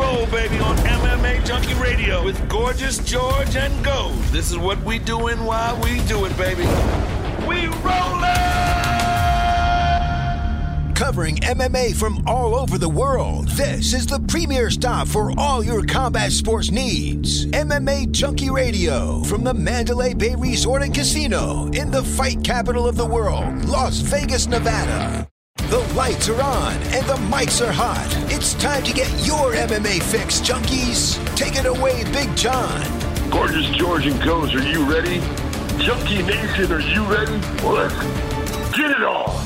roll, baby, on MMA Junkie Radio with Gorgeous George and Gold. This is what we doing while we do it, baby. We rollin'! Covering MMA from all over the world, this is the premier stop for all your combat sports needs. MMA Junkie Radio from the Mandalay Bay Resort and Casino in the fight capital of the world, Las Vegas, Nevada. The lights are on and the mics are hot. It's time to get your MMA fix, junkies. Take it away, Big John. Gorgeous George and Goes, are you ready? Junkie Nation, are you ready? Well, let's get it on.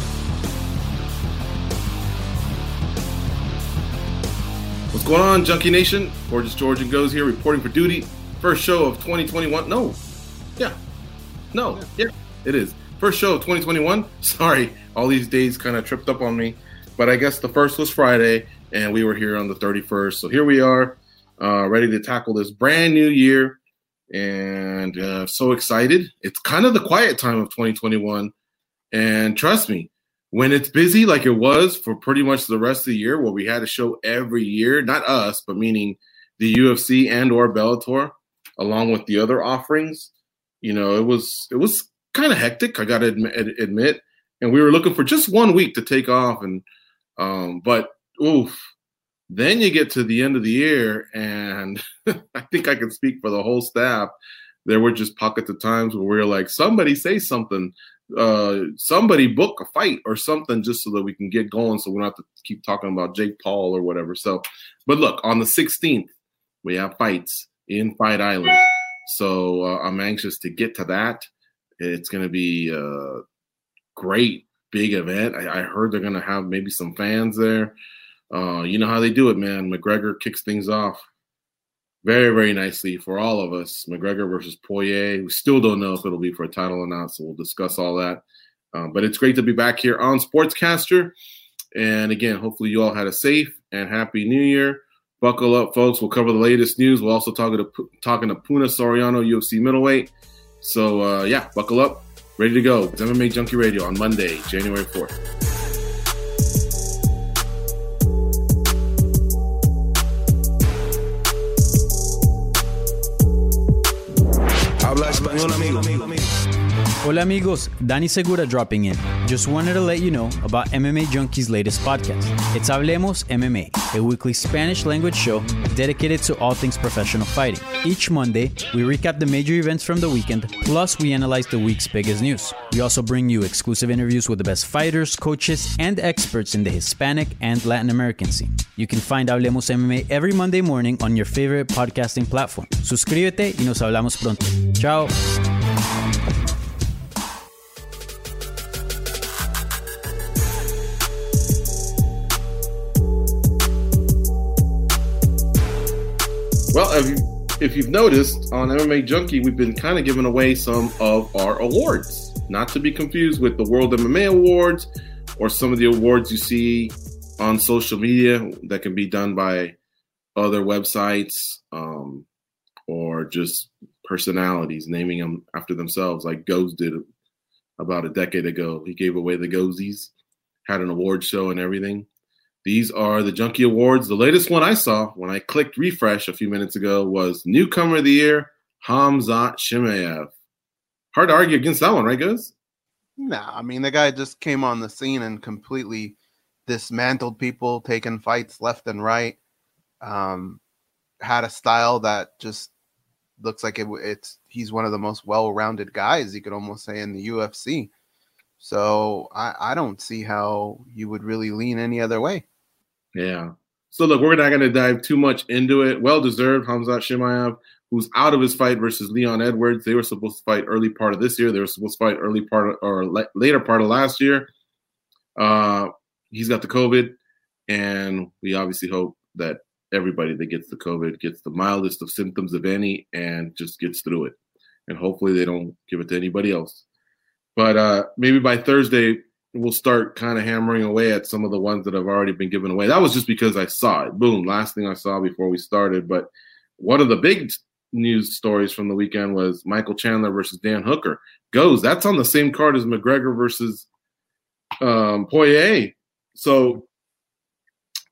What's going on, Junkie Nation? Gorgeous George and Goes here, reporting for duty. First show of 2021. Yeah, it is. First show of 2021. Sorry, all these days kind of tripped up on me. But I guess the first was Friday, and we were here on the 31st. So here we are, ready to tackle this brand new year. And so excited. It's kind of the quiet time of 2021. And trust me, when it's busy like it was for pretty much the rest of the year, where we had a show every year, not us, but meaning the UFC and or Bellator, along with the other offerings, you know, it was kind of hectic, I got to admit. And we were looking for just 1 week to take off. And but then you get to the end of the year, and I think I can speak for the whole staff. There were just pockets of times where we were like, somebody say something. Somebody book a fight or something just so that we can get going, so we don't have to keep talking about Jake Paul or whatever. So, but look, on the 16th, we have fights in Fight Island. So I'm anxious to get to that. It's going to be a great big event. I heard they're going to have maybe some fans there. You know how they do it, man. McGregor kicks things off very, very nicely for all of us. McGregor versus Poirier. We still don't know if it'll be for a title or not, so we'll discuss all that. But it's great to be back here on Sportscaster. And again, hopefully you all had a safe and happy New Year. Buckle up, folks. We'll cover the latest news. We'll also talking to Puna Soriano, UFC middleweight. So, buckle up. Ready to go. It's MMA Junkie Radio on Monday, January 4th. Hola amigos, Danny Segura dropping in. Just wanted to let you know about MMA Junkie's latest podcast. It's Hablemos MMA, a weekly Spanish language show dedicated to all things professional fighting. Each Monday, we recap the major events from the weekend, plus we analyze the week's biggest news. We also bring you exclusive interviews with the best fighters, coaches, and experts in the Hispanic and Latin American scene. You can find Hablemos MMA every Monday morning on your favorite podcasting platform. Suscríbete y nos hablamos pronto. Ciao. Well, if you've noticed, on MMA Junkie, we've been kind of giving away some of our awards. Not to be confused with the World MMA Awards or some of the awards you see on social media that can be done by other websites or just personalities naming them after themselves, like Goes did about a decade ago. He gave away the Gozies, had an award show and everything. These are the Junkie Awards. The latest one I saw when I clicked refresh a few minutes ago was Newcomer of the Year, Khamzat Chimaev. Hard to argue against that one, right, Goes? Nah, I mean, the guy just came on the scene and completely dismantled people, taking fights left and right. Had a style that just looks like he's one of the most well-rounded guys, you could almost say, in the UFC. So I don't see how you would really lean any other way. Yeah. So look, we're not going to dive too much into it. Well-deserved, Khamzat Chimaev, who's out of his fight versus Leon Edwards. They were supposed to fight early part of this year. They were supposed to fight later part of last year. He's got the COVID, and we obviously hope that everybody that gets the COVID gets the mildest of symptoms of any and just gets through it. And hopefully they don't give it to anybody else. But maybe by Thursday, we'll start kind of hammering away at some of the ones that have already been given away. That was just because I saw it. Boom, last thing I saw before we started. But one of the big news stories from the weekend was Michael Chandler versus Dan Hooker. That's on the same card as McGregor versus Poirier. So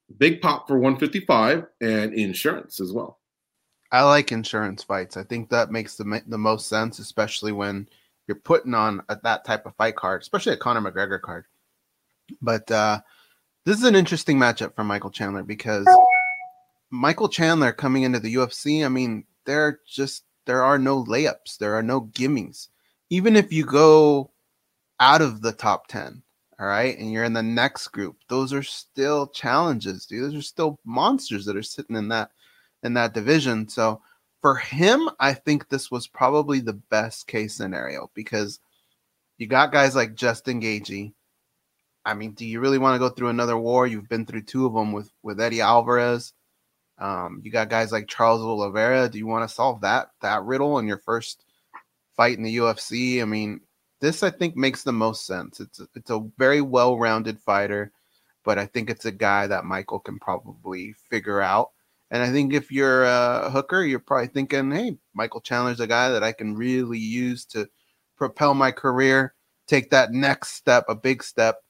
big pop for 155 and insurance as well. I like insurance fights. I think that makes the most sense, especially when you're putting on that type of fight card, especially a Conor McGregor card. But this is an interesting matchup for Michael Chandler because Michael Chandler coming into the UFC, I mean, there are no layups. There are no gimmies. Even if you go out of the top 10, all right, and you're in the next group, those are still challenges, dude. Those are still monsters that are sitting in that division. So for him, I think this was probably the best case scenario because you got guys like Justin Gaethje. I mean, do you really want to go through another war? You've been through 2 of them with Eddie Alvarez. You got guys like Charles Oliveira. Do you want to solve that riddle in your first fight in the UFC? I mean, this I think makes the most sense. It's a very well-rounded fighter, but I think it's a guy that Michael can probably figure out. And I think if you're a hooker, you're probably thinking, hey, Michael Chandler's a guy that I can really use to propel my career, take that next step, a big step.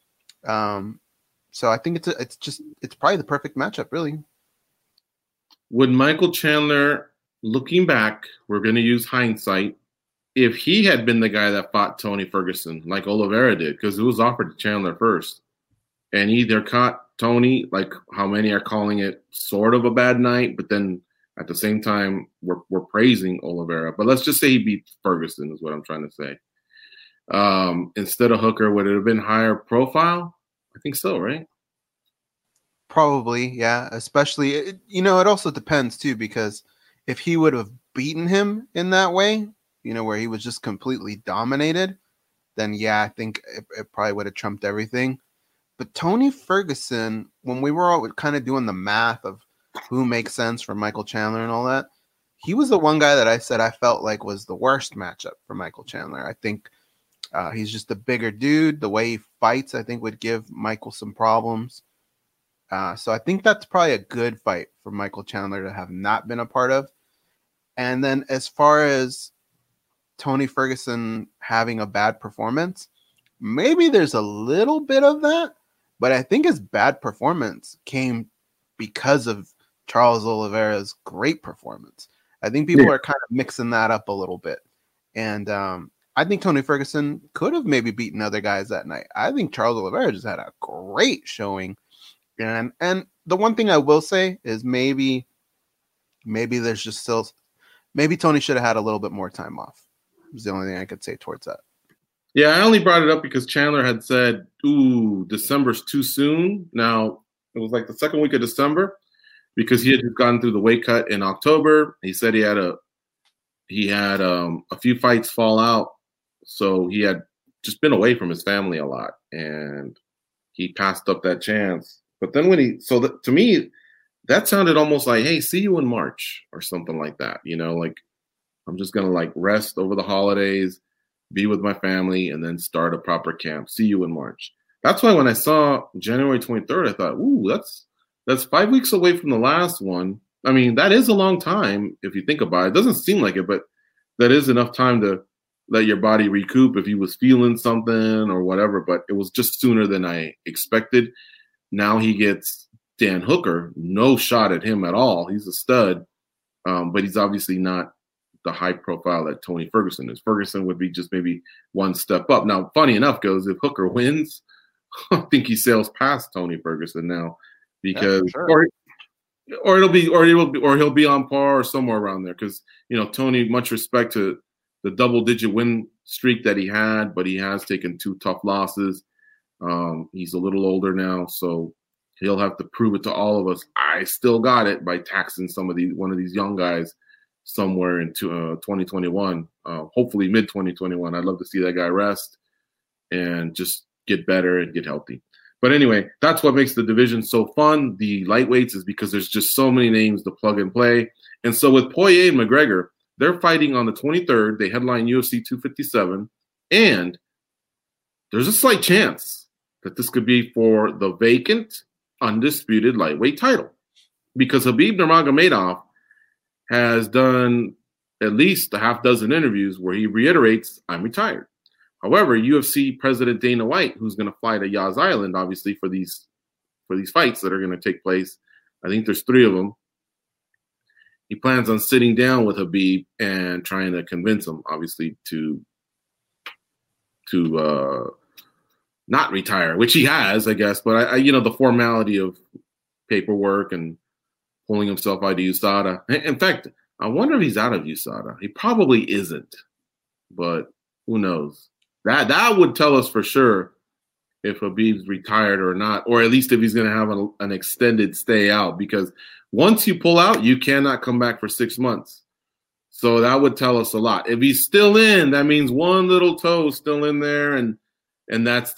So I think it's probably the perfect matchup, really. Would Michael Chandler, looking back, we're going to use hindsight, if he had been the guy that fought Tony Ferguson like Oliveira did, because it was offered to Chandler first, and either caught Tony, like how many are calling it sort of a bad night, but then at the same time, we're praising Oliveira. But let's just say he beat Ferguson is what I'm trying to say. Instead of Hooker, would it have been higher profile? I think so, right? Probably, yeah. Especially, it also depends too, because if he would have beaten him in that way, where he was just completely dominated, then yeah, I think it probably would have trumped everything. But Tony Ferguson, when we were all kind of doing the math of who makes sense for Michael Chandler and all that, he was the one guy that I said I felt like was the worst matchup for Michael Chandler. I think he's just a bigger dude. The way he fights, I think, would give Michael some problems. So I think that's probably a good fight for Michael Chandler to have not been a part of. And then as far as Tony Ferguson having a bad performance, maybe there's a little bit of that, but I think his bad performance came because of Charles Oliveira's great performance. I think people are kind of mixing that up a little bit. And I think Tony Ferguson could have maybe beaten other guys that night. I think Charles Oliveira just had a great showing. And the one thing I will say is maybe there's just still, maybe Tony should have had a little bit more time off. Is the only thing I could say towards that. Yeah, I only brought it up because Chandler had said, ooh, December's too soon. Now, it was like the second week of December because he had just gotten through the weight cut in October. He said he had a few fights fall out. So he had just been away from his family a lot and he passed up that chance. But then to me, that sounded almost like, hey, see you in March or something like that. Like I'm just going to like rest over the holidays, be with my family, and then start a proper camp. See you in March. That's why when I saw January 23rd, I thought, ooh, that's 5 weeks away from the last one. I mean, that is a long time if you think about it. It doesn't seem like it, but that is enough time to let your body recoup if he was feeling something or whatever. But it was just sooner than I expected. Now he gets Dan Hooker, no shot at him at all. He's a stud, but he's obviously not the high profile that Tony Ferguson is. Ferguson would be just maybe one step up. Now, funny enough goes, if Hooker wins, I think he sails past Tony Ferguson now because, he'll be on par or somewhere around there. Because, Tony, much respect to the double-digit win streak that he had, but he has taken 2 tough losses. He's a little older now, so he'll have to prove it to all of us. I still got it by taxing one of these young guys somewhere into 2021, hopefully mid 2021. I'd love to see that guy rest and just get better and get healthy. But anyway, that's what makes the division so fun. The lightweights is because there's just so many names to plug and play. And so with Poirier and McGregor, they're fighting on the 23rd. They headline UFC 257. And there's a slight chance that this could be for the vacant, undisputed lightweight title. Because Khabib Nurmagomedov has done at least a half dozen interviews where he reiterates, I'm retired. However, UFC President Dana White, who's going to fly to Yas Island, obviously, for these for these fights that are going to take place. I think there's 3 of them. He plans on sitting down with Khabib and trying to convince him, obviously, to not retire, which he has, I guess. But I the formality of paperwork and pulling himself out of USADA. In fact, I wonder if he's out of USADA. He probably isn't, but who knows? That would tell us for sure if Khabib's retired or not, or at least if he's going to have an extended stay out, because once you pull out, you cannot come back for 6 months. So that would tell us a lot. If he's still in, that means one little toe still in there, and that's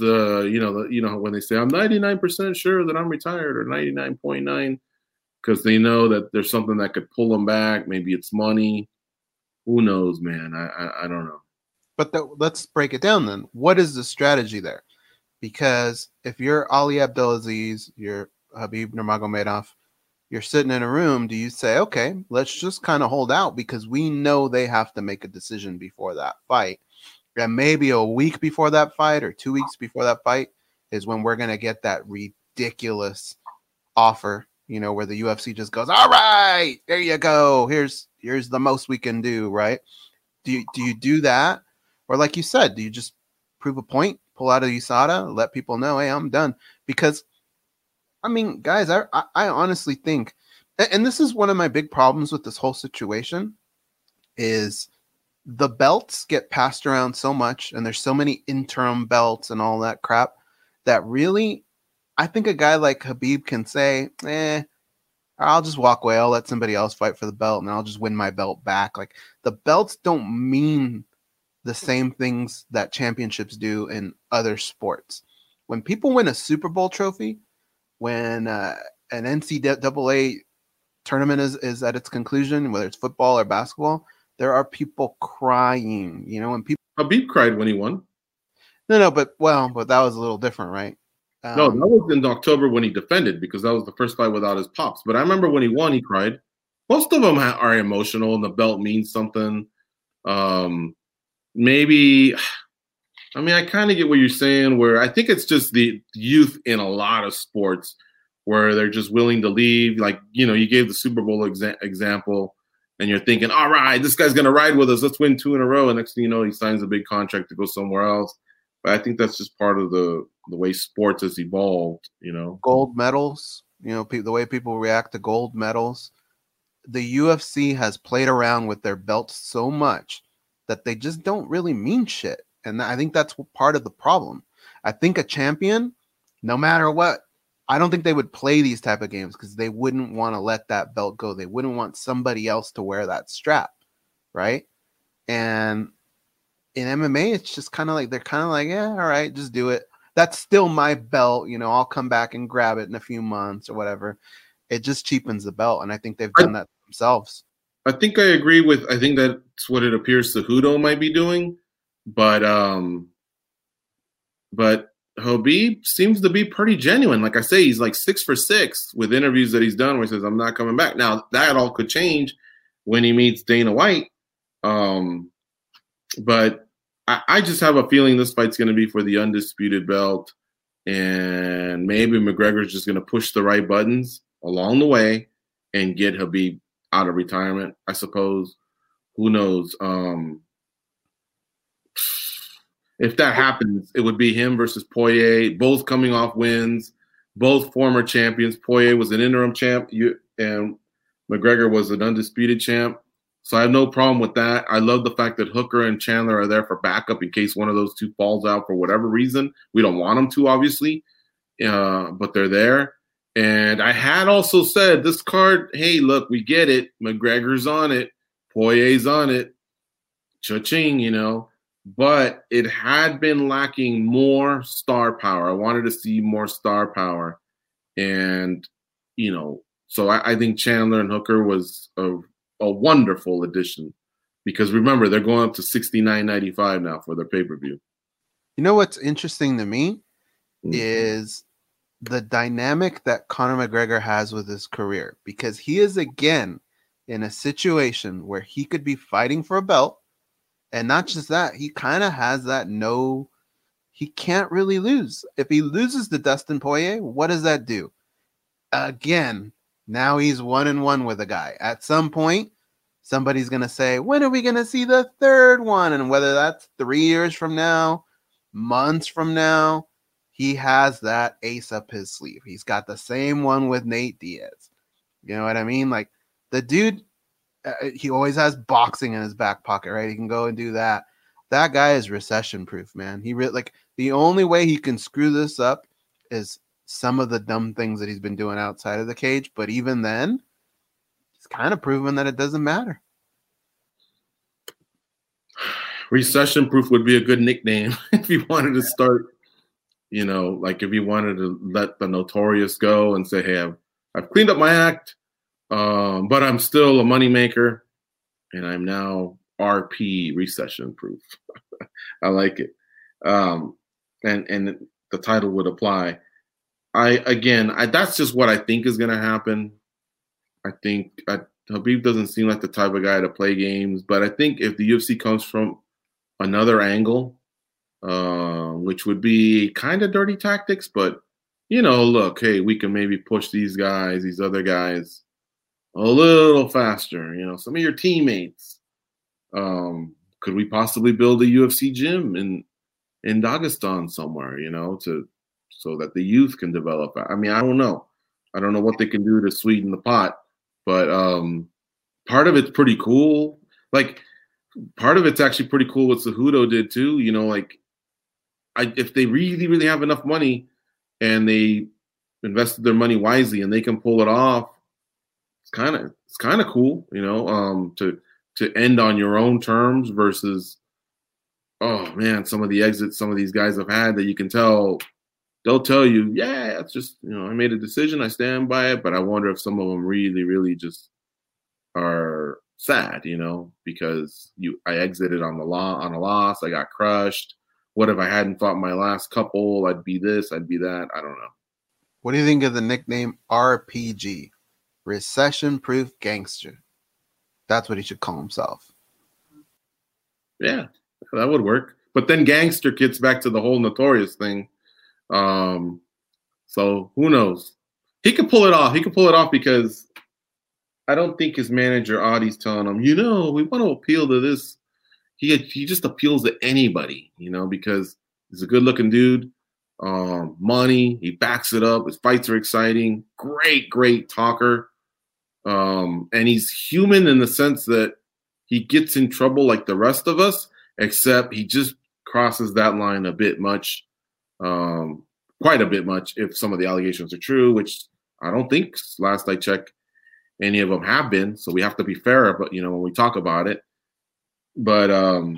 when they say I'm 99% sure that I'm retired, or 99.9, because they know that there's something that could pull them back. Maybe it's money. Who knows, man? I don't know. But let's break it down then. What is the strategy there? Because if you're Ali Abdelaziz, you're Khabib Nurmagomedov, you're sitting in a room, do you say, okay, let's just kind of hold out because we know they have to make a decision before that fight. And maybe a week before that fight or 2 weeks before that fight is when we're going to get that ridiculous offer, where the UFC just goes, all right, there you go. Here's the most we can do, right? Do you do that? Or like you said, do you just prove a point, pull out of USADA, let people know, hey, I'm done? Because I mean, guys, I honestly think, and this is one of my big problems with this whole situation, is the belts get passed around so much, and there's so many interim belts and all that crap, that really, I think a guy like Khabib can say, I'll just walk away, I'll let somebody else fight for the belt, and I'll just win my belt back. Like, the belts don't mean the same things that championships do in other sports. When people win a Super Bowl trophy, when an NCAA tournament is at its conclusion, whether it's football or basketball, there are people crying. When people Khabib cried when he won. No, but that was a little different, right? No, that was in October when he defended, because that was the first fight without his pops. But I remember when he won, he cried. Most of them are emotional, and the belt means something. Maybe. I mean, I kind of get what you're saying, where I think it's just the youth in a lot of sports where they're just willing to leave. Like, you gave the Super Bowl example, and you're thinking, all right, this guy's going to ride with us. Let's win 2 in a row. And next thing you know, he signs a big contract to go somewhere else. But I think that's just part of the way sports has evolved, Gold medals, the way people react to gold medals. The UFC has played around with their belts so much that they just don't really mean shit. And I think that's part of the problem. I think a champion, no matter what, I don't think they would play these type of games because they wouldn't want to let that belt go. They wouldn't want somebody else to wear that strap, right? And in MMA, it's just kind of like, they're kind of like, yeah, all right, just do it. That's still my belt. I'll come back and grab it in a few months or whatever. It just cheapens the belt. And I think they've done that themselves. I think I agree I think that's what it appears Cejudo might be doing. But Khabib seems to be pretty genuine. Like I say, he's like 6 for 6 with interviews that he's done where he says, I'm not coming back. Now, that all could change when he meets Dana White. But I just have a feeling this fight's going to be for the undisputed belt. And maybe McGregor's just going to push the right buttons along the way and get Khabib out of retirement, I suppose. Who knows? If that happens, it would be him versus Poirier, both coming off wins, both former champions. Poirier was an interim champ, and McGregor was an undisputed champ. So I have no problem with that. I love the fact that Hooker and Chandler are there for backup in case one of those two falls out for whatever reason. We don't want them to, obviously, but they're there. And I had also said this card, hey, look, we get it. McGregor's on it. Poirier's on it. Cha-ching, But it had been lacking more star power. I wanted to see more star power. And, so I think Chandler and Hooker was a wonderful addition. Because remember, they're going up to $69.95 now for their pay-per-view. You know what's interesting to me is the dynamic that Conor McGregor has with his career. Because he is, again, in a situation where he could be fighting for a belt. And not just that, he kind of has that he can't really lose. If he loses to Dustin Poirier, what does that do? again, now he's 1-1 with a guy. At some point, somebody's going to say, when are we going to see the third one? And whether that's 3 years from now, months from now, he has that ace up his sleeve. He's got the same one with Nate Diaz. You know what I mean? Like, the dude, he always has boxing in his back pocket, right? He can go and do that. That guy is recession proof, man. He really, like, the only way he can screw this up is some of the dumb things that he's been doing outside of the cage. But even then, he's kind of proven that it doesn't matter. Recession proof would be a good nickname if you wanted to start, you know, like if you wanted to let the Notorious go and say, hey, I've cleaned up my act, but I'm still a moneymaker, and I'm now RP recession proof. I like it. And the title would apply. That's just what I think is going to happen. I think Khabib doesn't seem like the type of guy to play games, but I think if the UFC comes from another angle, which would be kind of dirty tactics, but, you know, look, hey, we can maybe push these other guys a little faster, you know, some of your teammates. Could we possibly build a UFC gym in Dagestan somewhere, you know, so that the youth can develop? I mean, I don't know. I don't know what they can do to sweeten the pot, but part of it's pretty cool. Like, part of it's actually pretty cool what Cejudo did too. You know, like, if they really, really have enough money and they invested their money wisely and they can pull it off, it's kind of cool, you know, to end on your own terms versus, oh man, some of the exits some of these guys have had that you can tell, they'll tell you, yeah, it's just, you know, I made a decision, I stand by it, but I wonder if some of them really, really just are sad, you know, because I exited on a loss, I got crushed. What if I hadn't fought my last couple? I'd be this, I'd be that. I don't know. What do you think of the nickname RPG? Recession-proof gangster. That's what he should call himself. Yeah, that would work. But then gangster gets back to the whole Notorious thing. So who knows? He could pull it off. He could pull it off because I don't think his manager Audie's telling him, you know, we want to appeal to this. He just appeals to anybody, you know, because he's a good-looking dude. Money, he backs it up. His fights are exciting. Great talker. And he's human in the sense that he gets in trouble like the rest of us, except he just crosses that line a bit much, quite a bit much if some of the allegations are true, which I don't think, last I checked, any of them have been. So we have to be fair, but, you know, when we talk about it. But,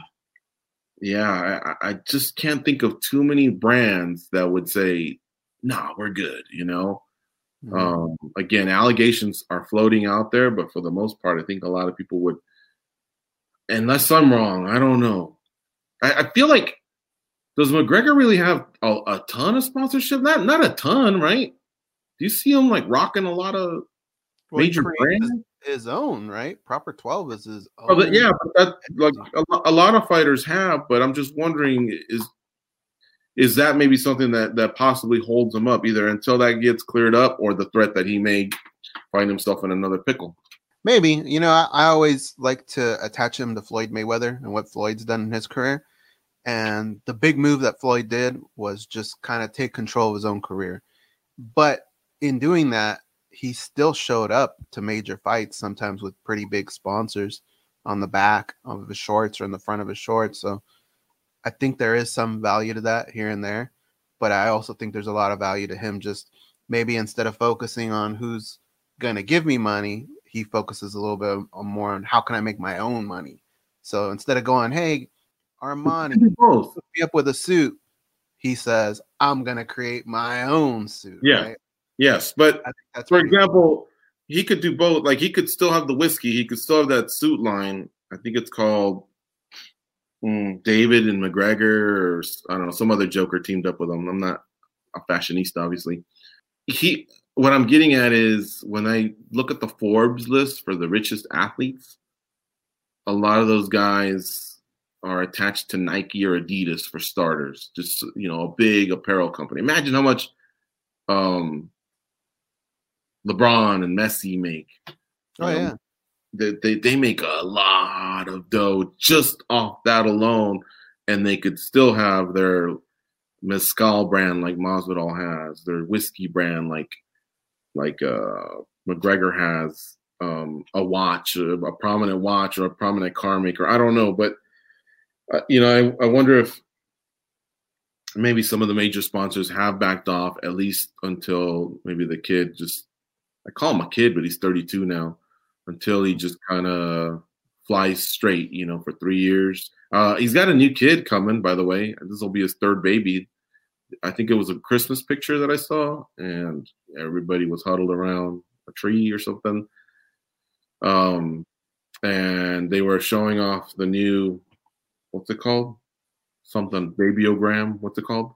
yeah, I just can't think of too many brands that would say, nah, we're good, you know? Mm-hmm. Again, allegations are floating out there, but for the most part, I think a lot of people would, unless I'm wrong, I don't know. I feel like, does McGregor really have a ton of sponsorship? Not a ton, right? Do you see him like rocking a lot of major brands? His own, right? Proper 12 is his own. Oh, yeah, but that, like a lot of fighters have, but I'm just wondering, is that maybe something that possibly holds him up, either until that gets cleared up or the threat that he may find himself in another pickle? Maybe. You know, I always like to attach him to Floyd Mayweather and what Floyd's done in his career. And the big move that Floyd did was just kind of take control of his own career. But in doing that, he still showed up to major fights, sometimes with pretty big sponsors on the back of his shorts or in the front of his shorts. So I think there is some value to that here and there. But I also think there's a lot of value to him just maybe instead of focusing on who's going to give me money, he focuses a little bit more on how can I make my own money. So instead of going, hey, Armani, hook me up with a suit, he says, I'm going to create my own suit. Yeah. Right? Yes. But for example, he could do both. Like he could still have the whiskey. He could still have that suit line. I think it's called David and McGregor, or I don't know, some other joker teamed up with him. I'm not a fashionista, obviously. What I'm getting at is when I look at the Forbes list for the richest athletes, a lot of those guys are attached to Nike or Adidas for starters. Just, you know, a big apparel company. Imagine how much LeBron and Messi make. Oh, yeah. They make a lot of dough just off that alone, and they could still have their mezcal brand like Masvidal has, their whiskey brand like McGregor has, a watch, a prominent watch, or a prominent car maker. I don't know, but I wonder if maybe some of the major sponsors have backed off, at least until maybe the kid I call him a kid, but he's 32 now, until he just kind of flies straight, for 3 years. He's got a new kid coming, by the way. This will be his third baby. I think it was a Christmas picture that I saw, and everybody was huddled around a tree or something. And they were showing off the new, what's it called? Something, babyogram. What's it called?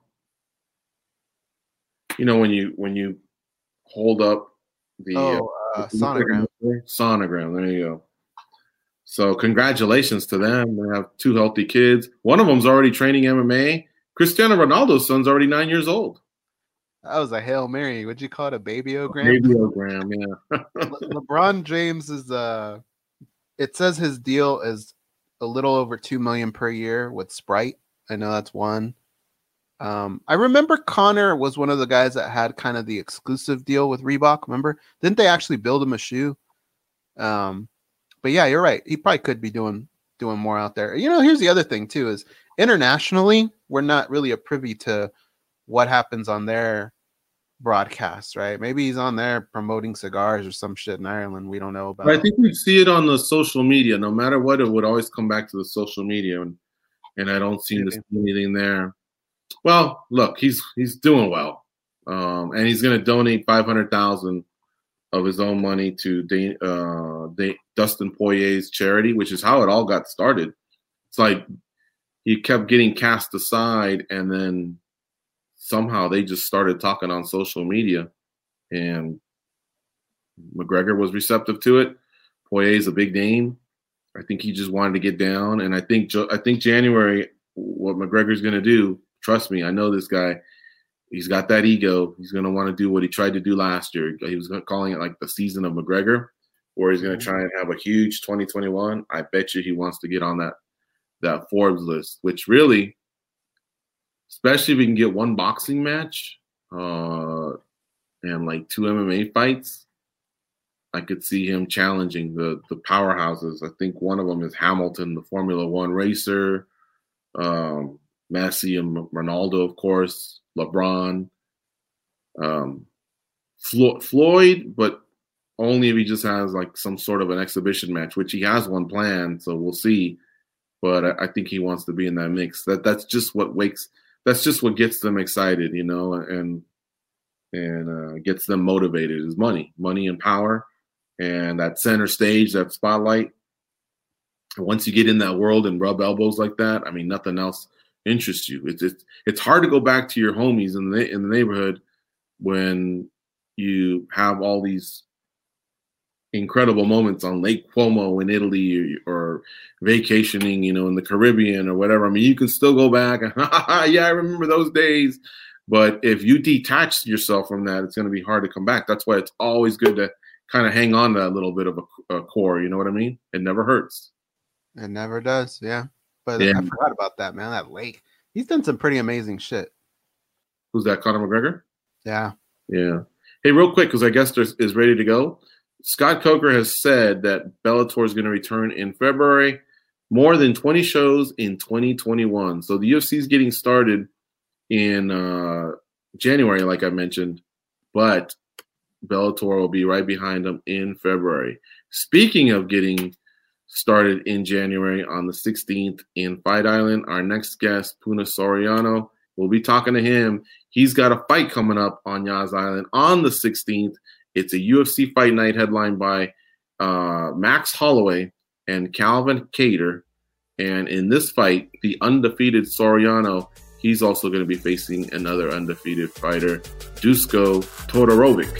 When you hold up the sonogram. Sonogram. There you go. So congratulations to them. They have 2 healthy kids. One of them's already training MMA. Cristiano Ronaldo's son's already 9 years old. That was a Hail Mary. What'd you call it? A babyogram? Babyogram, yeah. LeBron James is it says his deal is a little over $2 million per year with Sprite. I know that's one. I remember Connor was one of the guys that had kind of the exclusive deal with Reebok. Remember? Didn't they actually build him a shoe? But yeah, you're right. He probably could be doing more out there. Here's the other thing too, is internationally, we're not really a privy to what happens on their broadcasts, right? Maybe he's on there promoting cigars or some shit in Ireland we don't know about. But I think we see it on the social media. No matter what, it would always come back to the social media, and I don't seem to see anything there. Well, look, he's doing well, and he's going to donate $500,000 of his own money to Dustin Poirier's charity, which is how it all got started. It's like he kept getting cast aside, and then somehow they just started talking on social media, and McGregor was receptive to it. Poirier's a big name. I think he just wanted to get down, and I think January, what McGregor's going to do, trust me, I know this guy. He's got that ego. He's going to want to do what he tried to do last year. He was calling it like the season of McGregor, where he's going to try and have a huge 2021. I bet you he wants to get on that Forbes list, which really, especially if we can get one boxing match and like 2 MMA fights, I could see him challenging the powerhouses. I think one of them is Hamilton, the Formula One racer, Messi and Ronaldo, of course, LeBron, Floyd, but only if he just has like some sort of an exhibition match, which he has one planned, so we'll see. But I think he wants to be in that mix. That's just what gets them excited, and gets them motivated is money and power, and that center stage, that spotlight. And once you get in that world and rub elbows like that, I mean, nothing else interests you. It's hard to go back to your homies in the neighborhood when you have all these incredible moments on Lake Como in Italy or vacationing, in the Caribbean or whatever. I mean, you can still go back and yeah, I remember those days. But if you detach yourself from that, it's going to be hard to come back. That's why it's always good to kind of hang on to that little bit of a core. You know what I mean? It never hurts. It never does. Yeah. But yeah. I forgot about that, man. That Lake. He's done some pretty amazing shit. Who's that? Conor McGregor? Yeah. Yeah. Hey, real quick, because I guess is ready to go. Scott Coker has said that Bellator is going to return in February. More than 20 shows in 2021. So the UFC is getting started in January, like I mentioned, but Bellator will be right behind them in February. Speaking of getting started in January, on the 16th in Fight Island, our next guest, Puna Soriano, we'll be talking to him. He's got a fight coming up on Yas Island on the 16th. It's a UFC fight night headlined by Max Holloway and Calvin Kattar. And in this fight, the undefeated Soriano, he's also going to be facing another undefeated fighter, Dusko Todorovic.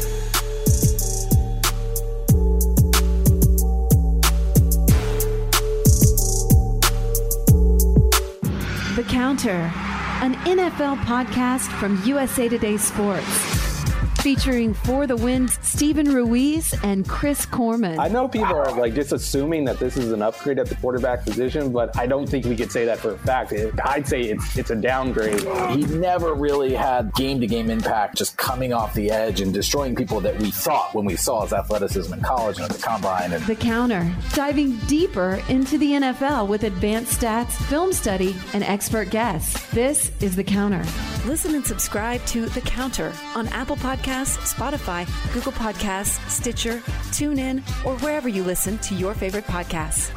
The Counter, an NFL podcast from USA Today Sports. featuring For the Win's Steven Ruiz and Chris Corman. I know people are like just assuming that this is an upgrade at the quarterback position, but I don't think we could say that for a fact. I'd say it's a downgrade. He never really had game-to-game impact, just coming off the edge and destroying people that we thought when we saw his athleticism in college and at the combine. The Counter, diving deeper into the NFL with advanced stats, film study, and expert guests. This is The Counter. Listen and subscribe to The Counter on Apple Podcasts, Spotify, Google Podcasts, Stitcher, TuneIn, or wherever you listen to your favorite podcasts.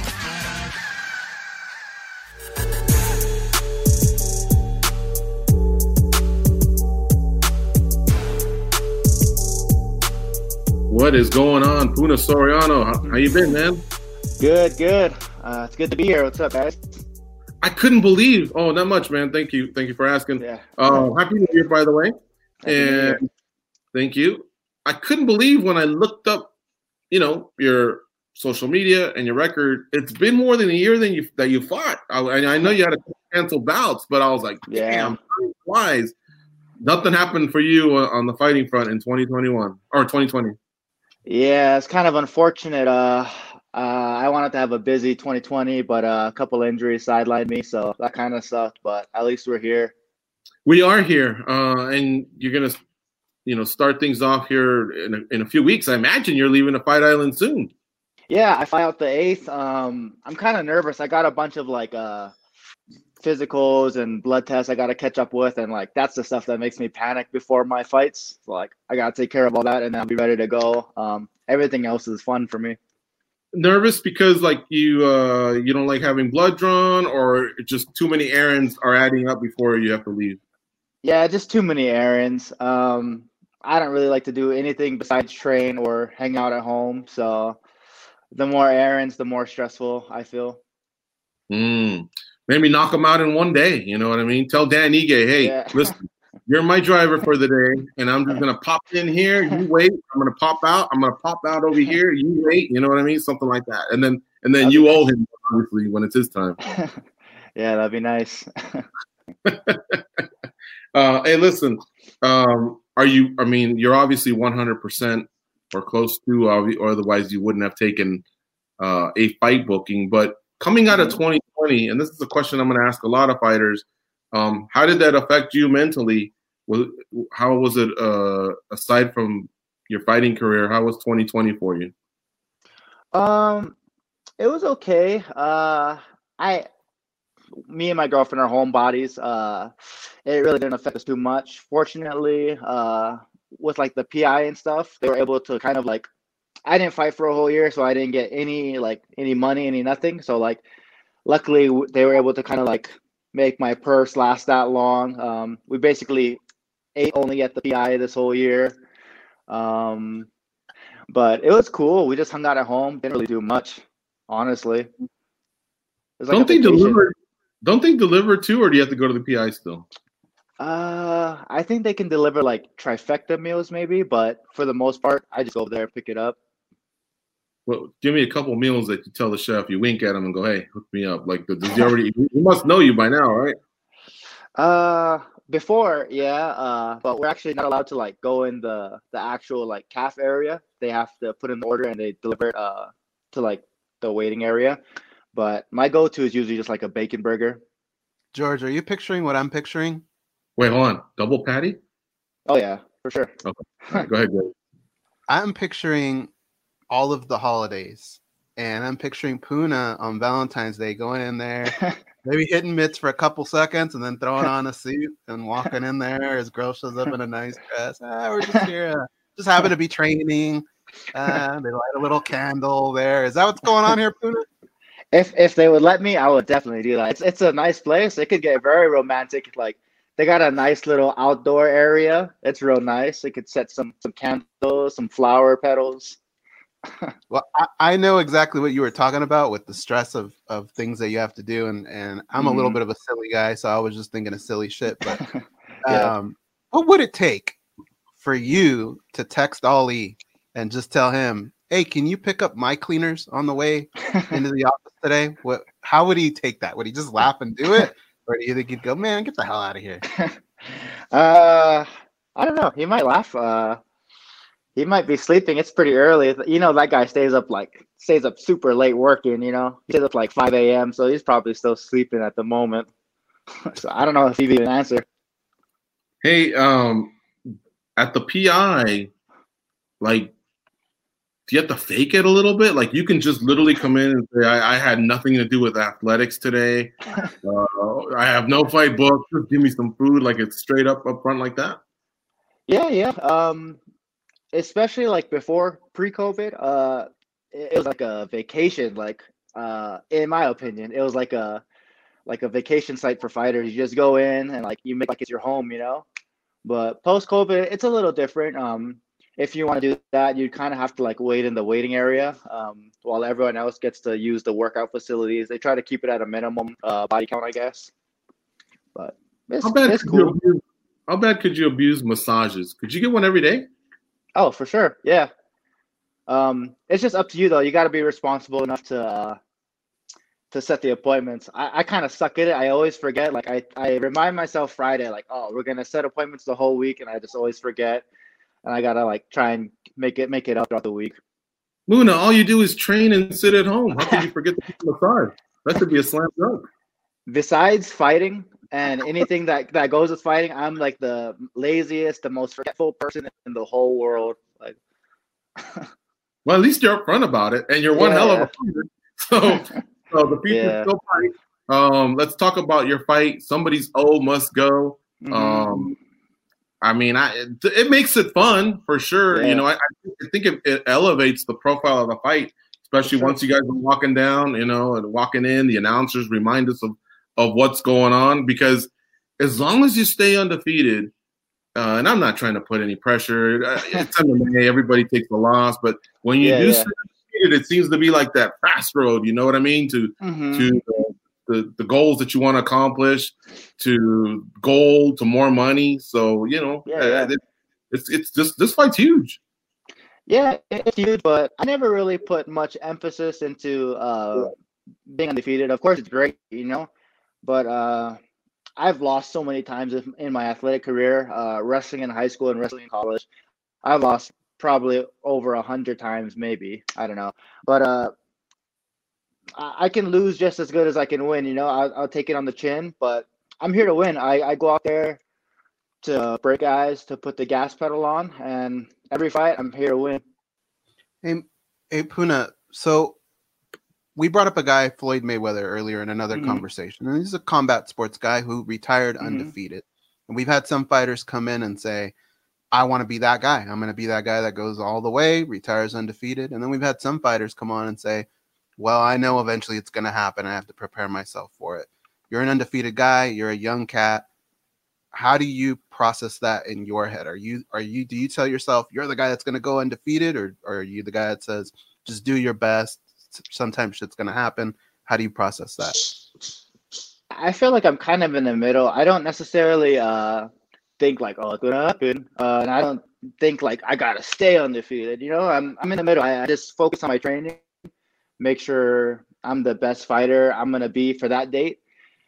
What is going on, Puna Soriano? How you been, man? Good. It's good to be here. What's up, guys? I couldn't believe. Oh, not much, man. Thank you for asking. Yeah. Happy New Year, by the way. And thank you. I couldn't believe when I looked up, your social media and your record. It's been more than a year that you fought. I know you had to cancel bouts, but I was like, damn, wise. Nothing happened for you on the fighting front in 2021 or 2020. Yeah, it's kind of unfortunate. I wanted to have a busy 2020, but a couple injuries sidelined me, so that kind of sucked. But at least we're here. We are here, and you're gonna, start things off here in a few weeks. I imagine you're leaving the Fight Island soon. Yeah, I fly out the 8th. I'm kind of nervous. I got a bunch of physicals and blood tests I got to catch up with, and that's the stuff that makes me panic before my fights. So, I got to take care of all that, and then I'll be ready to go. Everything else is fun for me. Nervous because you don't like having blood drawn, or just too many errands are adding up before you have to leave? Yeah, just too many errands. I don't really like to do anything besides train or hang out at home. So the more errands, the more stressful I feel. Maybe knock them out in one day. You know what I mean? Tell Dan Ige, hey, listen, you're my driver for the day, and I'm just going to pop in here. You wait. I'm going to pop out. I'm going to pop out over here. You wait. You know what I mean? Something like that. And then you owe him, obviously, when it's his time. Yeah, that'd be nice. Hey, listen, you're obviously 100% or close to, or otherwise you wouldn't have taken a fight booking. But coming out of 2020, and this is a question I'm going to ask a lot of fighters, how did that affect you mentally? How was it, aside from your fighting career, how was 2020 for you? It was okay. Me and my girlfriend are homebodies. It really didn't affect us too much. Fortunately, with the PI and stuff, they were able to kind of I didn't fight for a whole year, so I didn't get any money, any nothing. So luckily they were able to kind of make my purse last that long. We basically ate only at the PI this whole year. But it was cool. We just hung out at home. Didn't really do much, honestly. Don't they deliver too, or do you have to go to the PI still? I think they can deliver trifecta meals maybe, but for the most part, I just go over there and pick it up. Well, give me a couple meals that you tell the chef, you wink at him and go, hey, hook me up. Does he already, he must know you by now, right? Before, yeah. But we're actually not allowed to go in the actual calf area. They have to put in the order and they deliver it to the waiting area. But my go-to is usually just a bacon burger. George, are you picturing what I'm picturing? Wait, hold on. Double patty? Oh, yeah, for sure. Okay. All right, go ahead, Greg. I'm picturing all of the holidays, and I'm picturing Puna on Valentine's Day going in there, maybe hitting mitts for a couple seconds and then throwing on a suit and walking in there. His girl shows up in a nice dress. We're just here, just happen to be training. They light a little candle there. Is that what's going on here, Puna? If they would let me, I would definitely do that. It's a nice place. It could get very romantic. They got a nice little outdoor area. It's real nice. They could set some candles, some flower petals. Well, I know exactly what you were talking about with the stress of things that you have to do, and I'm a little bit of a silly guy, so I was just thinking of silly shit. But what would it take for you to text Ali and just tell him, hey, can you pick up my cleaners on the way into the office today? How would he take that? Would he just laugh and do it? Or do you think he'd go, man, get the hell out of here? I don't know. He might laugh. He might be sleeping. It's pretty early. You know, that guy stays up super late working. You know, he stays up like 5 a.m. So he's probably still sleeping at the moment. So I don't know if he'd even answer. Hey, at the PI, like, do you have to fake it a little bit? Like, you can just literally come in and say, I had nothing to do with athletics today. I have no fight book. Just give me some food. Like, it's straight up front like that. Yeah. Especially like before pre-COVID, it was like a vacation. Like, in my opinion, it was like a vacation site for fighters. You just go in and like you make like it's your home, you know. But post-COVID, it's a little different. If you want to do that, you kind of have to like wait in the waiting area while everyone else gets to use the workout facilities. They try to keep it at a minimum body count, I guess. But it's cool. How bad could you abuse massages? Could you get one every day? Oh, for sure. Yeah. It's just up to you though. You got to be responsible enough to set the appointments. I kind of suck at it. I always forget. Like I remind myself Friday, like, oh, we're gonna set appointments the whole week, and I just always forget. And I gotta like try and make it up throughout the week. Luna, all you do is train and sit at home. How can you forget the massage? That should be a slam dunk. Besides fighting and anything that goes with fighting, I'm like the laziest, the most forgetful person in the whole world. Like, well, at least you're upfront about it, and you're one hell of a fighter. So the future still fight. Let's talk about your fight. Somebody's O must go. Mm-hmm. I mean, it makes it fun for sure. Yeah. You know, I think it elevates the profile of the fight, especially once you guys are walking down, you know, and walking in. The announcers remind us of what's going on, because as long as you stay undefeated, and I'm not trying to put any pressure. It's MMA. Everybody takes a loss, but when you stay undefeated, it seems to be like that fast road. You know what I mean? To the goals that you want to accomplish, to gold, to more money. So, you know, it's just, this fight's huge. Yeah, it's huge, but I never really put much emphasis into being undefeated. Of course, it's great, you know, but I've lost so many times in my athletic career, wrestling in high school and wrestling in college. I've lost probably over 100 times, maybe. I don't know. But I can lose just as good as I can win, you know. I'll take it on the chin, but I'm here to win. I go out there to break guys, to put the gas pedal on, and every fight I'm here to win. Hey Puna, so we brought up a guy, Floyd Mayweather, earlier in another conversation, and he's a combat sports guy who retired undefeated. And we've had some fighters come in and say, I want to be that guy. I'm going to be that guy that goes all the way, retires undefeated. And then we've had some fighters come on and say, well, I know eventually it's going to happen. I have to prepare myself for it. You're an undefeated guy. You're a young cat. How do you process that in your head? Do you tell yourself you're the guy that's going to go undefeated, or are you the guy that says, just do your best? Sometimes shit's going to happen. How do you process that? I feel like I'm kind of in the middle. I don't necessarily think like, oh, it's going to happen. And I don't think like I got to stay undefeated. You know, I'm in the middle. I just focus on my training, make sure I'm the best fighter I'm going to be for that date.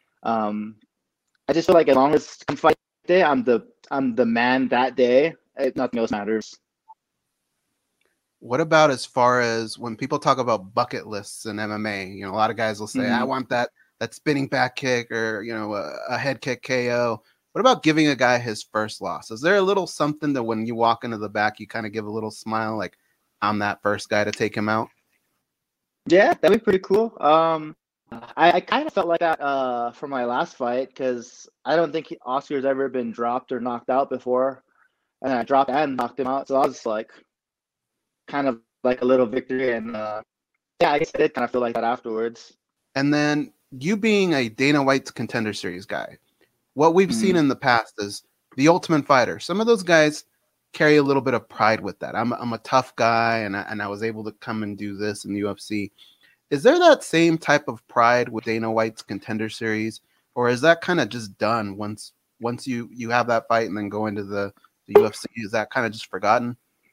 I just feel like as long as I'm fighting day, I'm the man that day. Nothing else matters. What about as far as when people talk about bucket lists in MMA? You know, a lot of guys will say, I want that spinning back kick, or, you know, a head kick KO. What about giving a guy his first loss? Is there a little something that when you walk into the back, you kind of give a little smile, like, I'm that first guy to take him out? Yeah, that'd be pretty cool. I kind of felt like that for my last fight, because I don't think Oscar's ever been dropped or knocked out before. And I dropped and knocked him out. So I was like, kind of like a little victory. And yeah, I guess I did kind of feel like that afterwards. And then you being a Dana White's Contender Series guy, what we've seen in the past is the Ultimate Fighter. Some of those guys carry a little bit of pride with that. I'm a tough guy, and I was able to come and do this in the UFC. Is there that same type of pride with Dana White's Contender Series, or is that kind of just done once you have that fight and then go into the UFC? Is that kind of just forgotten?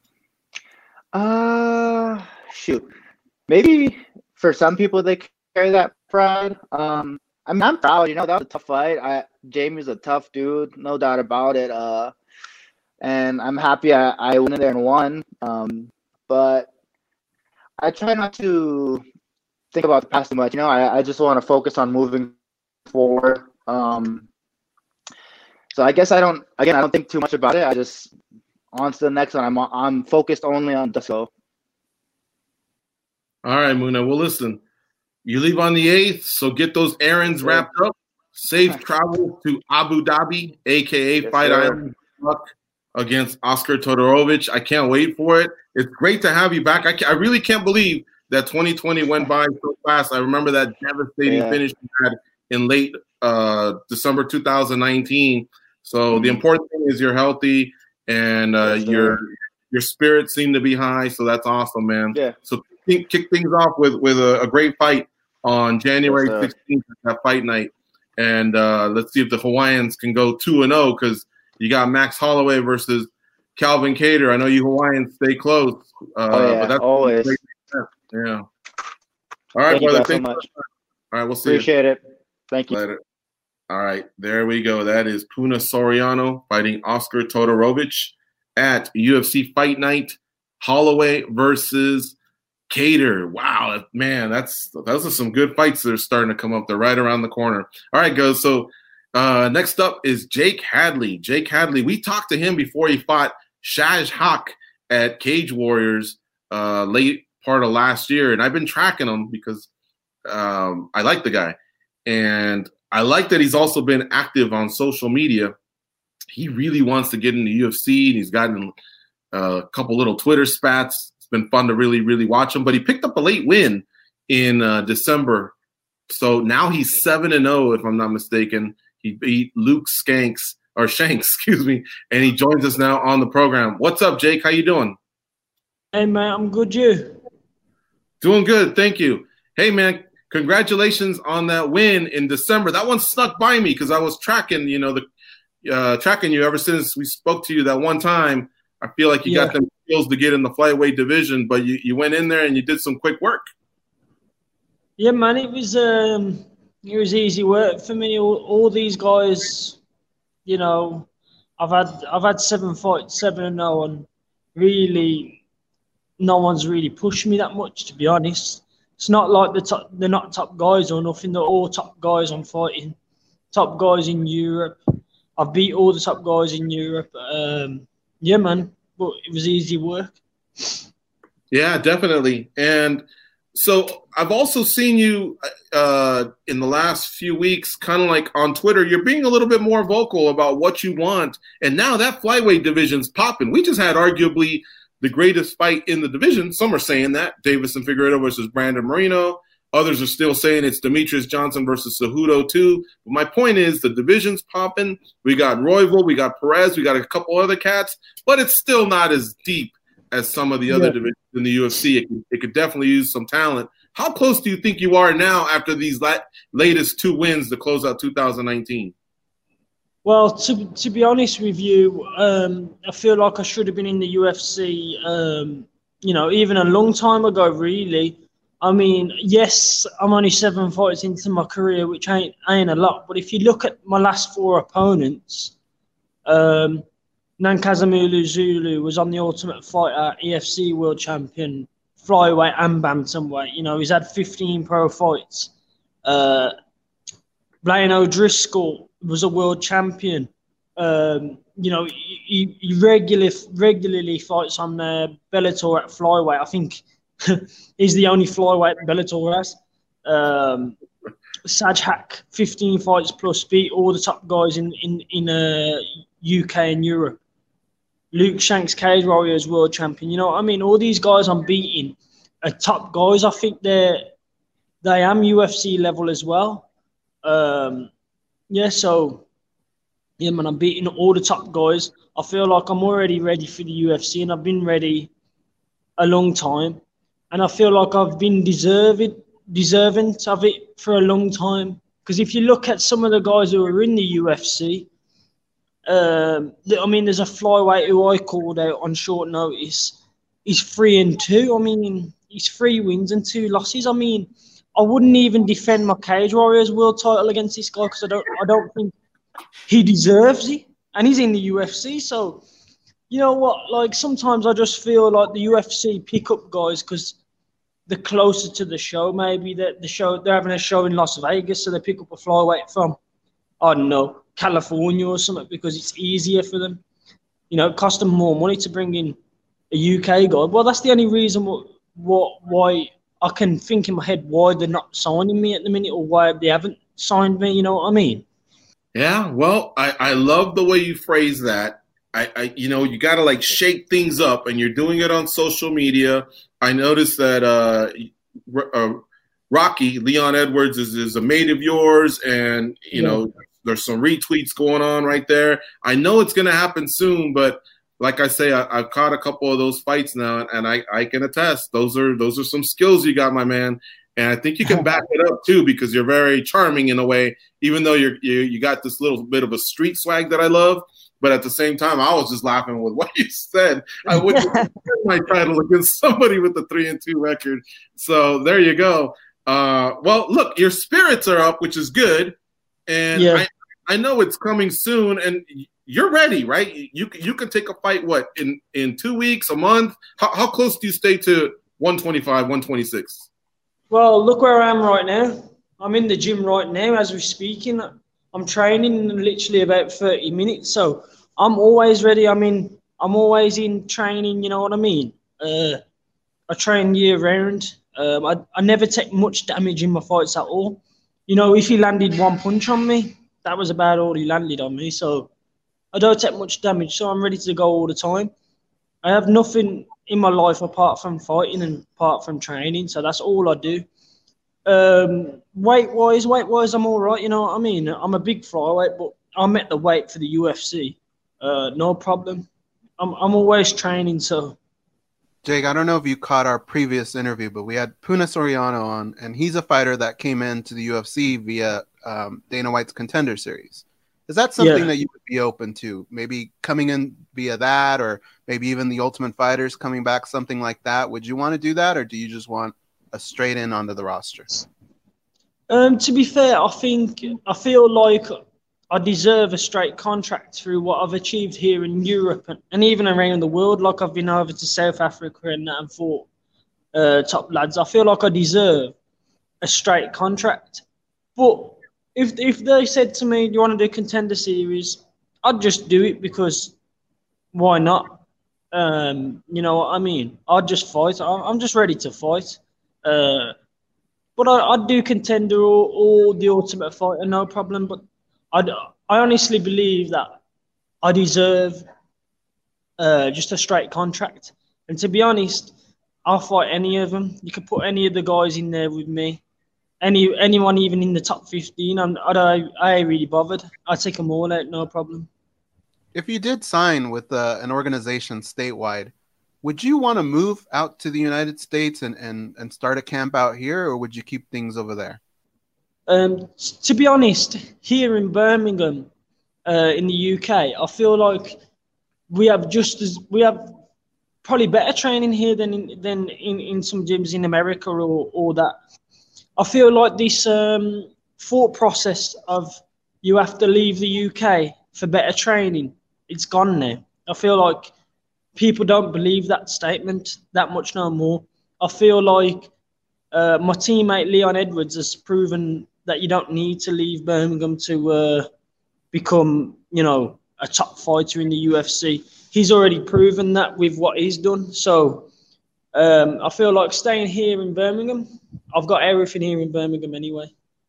Shoot. Maybe for some people they carry that pride. I'm proud. You know, that was a tough fight. Jamie's a tough dude, no doubt about it. and I'm happy I went in there and won. But I try not to think about the past too much. You know, I just want to focus on moving forward. So I guess I don't think too much about it. I just on to the next one. I'm focused only on Dusko. All right, Muna. Well, listen, you leave on the 8th, so get those errands wrapped up. Safe travel to Abu Dhabi, a.k.a. Fight Island, against Oscar Todorovic. I can't wait for it. It's great to have you back. I really can't believe that 2020 went by so fast. I remember that devastating finish you had in late December 2019. So the important thing is you're healthy and your spirits seem to be high. So that's awesome, man. Yeah. So kick things off with a great fight on January 16th, that fight night. And let's see if the Hawaiians can go 2-0 because you got Max Holloway versus Calvin Kattar. I know you Hawaiians stay close. But that's always. Yeah. All right, brother. Thank you so much. All right, we'll see Appreciate it. Thank you. Later. All right, there we go. That is Puna Soriano fighting Oscar Todorovic at UFC Fight Night. Holloway versus Kattar. Wow, man, those are some good fights that are starting to come up. They're right around the corner. All right, guys. So next up is Jake Hadley. Jake Hadley, we talked to him before he fought Shaj Hawk at Cage Warriors late part of last year, and I've been tracking him because I like the guy, and I like that he's also been active on social media. He really wants to get into UFC, and he's gotten a couple little Twitter spats. It's been fun to really, really watch him, but he picked up a late win in December, so now he's 7-0 if I'm not mistaken. He beat Luke Shanks, excuse me, and he joins us now on the program. What's up, Jake? How you doing? Hey, man, I'm good. You? Doing good, thank you. Hey, man, congratulations on that win in December. That one snuck by me because I was tracking, tracking you ever since we spoke to you that one time. I feel like you got them skills to get in the flyweight division, but you went in there and you did some quick work. Yeah, man, it was easy work for me. All these guys, I've had 7 fights, 7-0, and really, no one's really pushed me that much, to be honest. It's not like they're not top guys or nothing. They're all top guys I'm fighting. Top guys in Europe. I've beat all the top guys in Europe. Yeah, man, but it was easy work. Yeah, definitely. And so I've also seen you in the last few weeks, kind of like on Twitter, you're being a little bit more vocal about what you want. And now that flyweight division's popping. We just had arguably the greatest fight in the division. Some are saying that, Davison Figueiredo versus Brandon Moreno. Others are still saying it's Demetrius Johnson versus Cejudo too. But my point is the division's popping. We got Royval, we got Perez, we got a couple other cats, but it's still not as deep as some of the other divisions in the UFC. It could definitely use some talent. How close do you think you are now after these latest 2 wins to close out 2019? Well, to be honest with you, I feel like I should have been in the UFC, even a long time ago, really. I mean, yes, I'm only 7 fights into my career, which ain't a lot. But if you look at my last 4 opponents, Nankazamulu Zulu was on the Ultimate Fighter, EFC World Champion, flyweight and bantamweight. He's had 15 pro fights. Blaine O'Driscoll was a world champion. He regularly fights on Bellator at flyweight. I think he's the only flyweight Bellator has. Sajhak, 15 fights plus, beat all the top guys in UK and Europe. Luke Shanks, Cage Warriors world champion. You know what I mean? All these guys I'm beating are top guys. I think they am UFC level as well. Man, I'm beating all the top guys. I feel like I'm already ready for the UFC, and I've been ready a long time. And I feel like I've been deserving of it for a long time. Because if you look at some of the guys who are in the UFC, there's a flyweight who I called out on short notice. He's 3-2. I mean, he's 3 wins and 2 losses. I mean, I wouldn't even defend my Cage Warriors world title against this guy because I don't think he deserves it, and he's in the UFC. So you know what? Like sometimes I just feel like the UFC pick up guys because they're closer to the show. Maybe that the show they're having a show in Las Vegas, so they pick up a flyweight from, I don't know, California or something because it's easier for them. You know, it costs them more money to bring in a UK guy. Well, that's the only reason why I can think in my head why they're not signing me at the minute or why they haven't signed me. You know what I mean? Yeah. Well, I love the way you phrase that. You know, you got to like shake things up, and you're doing it on social media. I noticed that Rocky Leon Edwards is a mate of yours, and you know there's some retweets going on right there. I know it's going to happen soon, but like I say, I've caught a couple of those fights now, and I can attest those are some skills you got, my man. And I think you can back it up too because you're very charming in a way, even though you got this little bit of a street swag that I love. But at the same time, I was just laughing with what you said. I wouldn't defend my title against somebody with a 3-2 record. So there you go. Well, look, your spirits are up, which is good. And I know it's coming soon, and you're ready, right? You can take a fight, what, in 2 weeks, a month? How close do you stay to 125, 126? Well, look where I am right now. I'm in the gym right now as we're speaking. I'm training in literally about 30 minutes, so I'm always ready. I'm always in training, you know what I mean? I train year round. I never take much damage in my fights at all. You know, if he landed one punch on me, that was about all he landed on me, so I don't take much damage, so I'm ready to go all the time. I have nothing in my life apart from fighting and apart from training, so that's all I do. Weight-wise, I'm all right, you know what I mean? I'm a big flyweight, but I'm at the weight for the UFC. No problem. I'm always training, so. Jake, I don't know if you caught our previous interview, but we had Puna Soriano on, and he's a fighter that came into the UFC via Dana White's Contender Series. Is that something that you would be open to? Maybe coming in via that, or maybe even the Ultimate Fighters coming back, something like that? Would you want to do that, or do you just want a straight in onto the roster? To be fair, I feel like I deserve a straight contract through what I've achieved here in Europe and even around the world. Like I've been over to South Africa and fought top lads. I feel like I deserve a straight contract. But if they said to me, do you want to do Contender Series? I'd just do it because why not? You know what I mean? I'd just fight. I'm just ready to fight. But I'd do Contender or the Ultimate Fighter, no problem. But I honestly believe that I deserve just a straight contract. And to be honest, I'll fight any of them. You can put any of the guys in there with me. Anyone even in the top 15, I ain't really bothered. I take them all out, no problem. If you did sign with an organization statewide, would you want to move out to the United States and start a camp out here, or would you keep things over there? To be honest, here in Birmingham, in the UK, I feel like we have probably better training here than in some gyms in America or that. I feel like this thought process of you have to leave the UK for better training, it's gone now. I feel like people don't believe that statement that much no more. I feel like my teammate Leon Edwards has proven that you don't need to leave Birmingham to become, you know, a top fighter in the UFC. He's already proven that with what he's done. So I feel like staying here in Birmingham, I've got everything here in Birmingham anyway.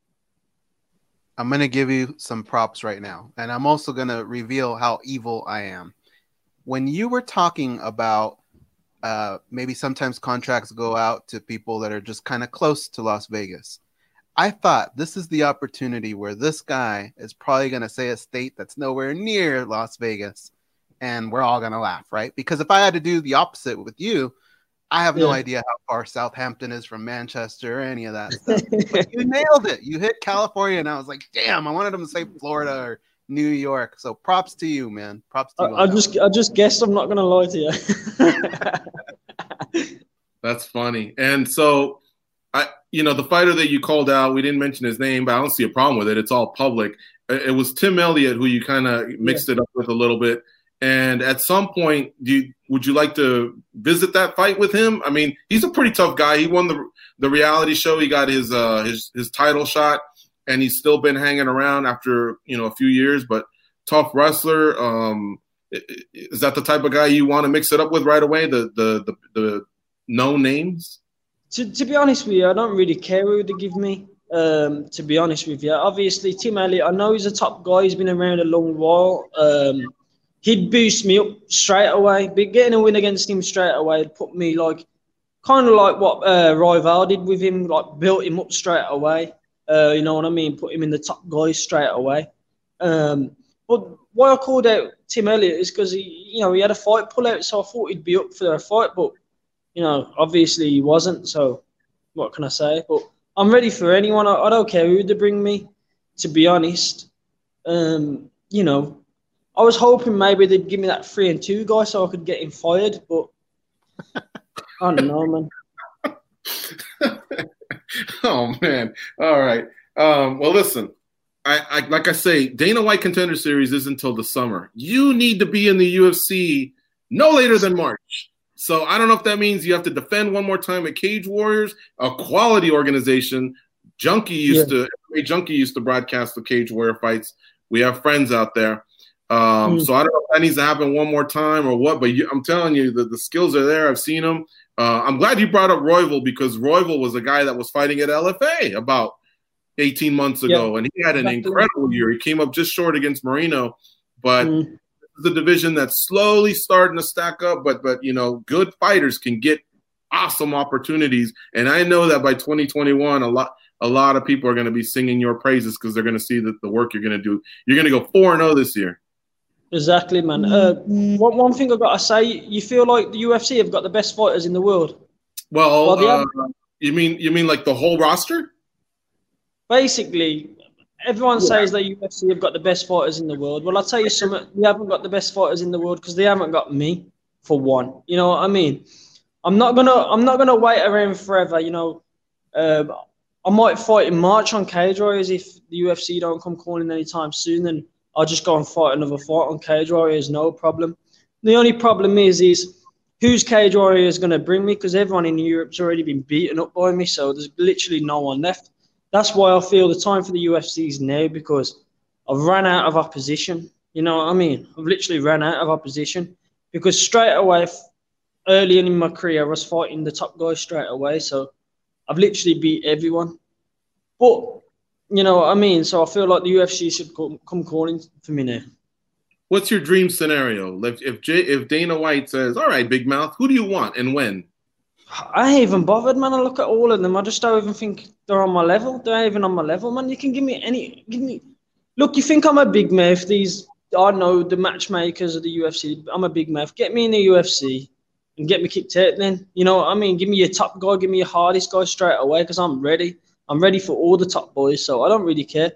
I'm going to give you some props right now, and I'm also going to reveal how evil I am. When you were talking about maybe sometimes contracts go out to people that are just kind of close to Las Vegas, I thought this is the opportunity where this guy is probably going to say a state that's nowhere near Las Vegas, and we're all going to laugh, right? Because if I had to do the opposite with you, I have no idea how far Southampton is from Manchester or any of that stuff. But you nailed it. You hit California, and I was like, damn, I wanted him to say Florida or New York. So props to you, man. Props to you. I just guessed. I'm not going to lie to you. That's funny. And so, the fighter that you called out, we didn't mention his name, but I don't see a problem with it. It's all public. It was Tim Elliott who you kind of mixed it up with a little bit. And at some point, would you like to visit that fight with him? I mean, he's a pretty tough guy. He won the reality show. He got his title shot, and he's still been hanging around after a few years. But tough wrestler. Is that the type of guy you want to mix it up with right away? The no names. To be honest with you, I don't really care who they give me. To be honest with you, obviously Tim Elliott, I know he's a top guy. He's been around a long while. He'd boost me up straight away. But getting a win against him straight away would put me kind of like what Rival did with him, like built him up straight away. You know what I mean? Put him in the top guys straight away. But why I called out Tim Elliott is because he had a fight pull out, so I thought he'd be up for a fight. But obviously he wasn't. So what can I say? But I'm ready for anyone. I don't care who they bring me. To be honest, I was hoping maybe they'd give me that 3-2 guy so I could get him fired, but I don't know, man. Oh, man. All right. Well, listen, I like I say, Dana White Contender Series is until the summer. You need to be in the UFC no later than March. So I don't know if that means you have to defend one more time at Cage Warriors, a quality organization. Junkie used to broadcast the Cage Warrior fights. We have friends out there. So I don't know if that needs to happen one more time or what, but I'm telling you the skills are there. I've seen them. I'm glad you brought up Royval because Royval was a guy that was fighting at LFA about 18 months ago, and he had an incredible year. He came up just short against Marino, but the division that's slowly starting to stack up, but good fighters can get awesome opportunities, and I know that by 2021, a lot of people are going to be singing your praises because they're going to see that the work you're going to do. You're going to go 4-0 this year. Exactly, man. One thing I've got to say, you feel like the UFC have got the best fighters in the world. Well, you mean like the whole roster? Basically, everyone says that UFC have got the best fighters in the world. Well, I'll tell you something. We haven't got the best fighters in the world because they haven't got me, for one. You know what I mean? I'm not gonna wait around forever. I might fight in March on Cage Warriors if the UFC don't come calling anytime soon. Then I'll just go and fight another fight on Cage Warriors, no problem. The only problem is who's Cage Warriors going to bring me? Because everyone in Europe's already been beaten up by me, so there's literally no one left. That's why I feel the time for the UFC is now, because I've ran out of opposition. You know what I mean? I've literally ran out of opposition because straight away, early in my career, I was fighting the top guys straight away, so I've literally beat everyone. But you know what I mean? So I feel like the UFC should come calling for me now. What's your dream scenario? If Dana White says, all right, Big Mouth, who do you want and when? I ain't even bothered, man. I look at all of them. I just don't even think they're on my level. They're not even on my level, man. You can give me. Look, you think I'm a big mouth? I know the matchmakers of the UFC. I'm a big mouth. Get me in the UFC and get me kicked out then. You know what I mean? Give me your top guy. Give me your hardest guy straight away because I'm ready. I'm ready for all the top boys, so I don't really care.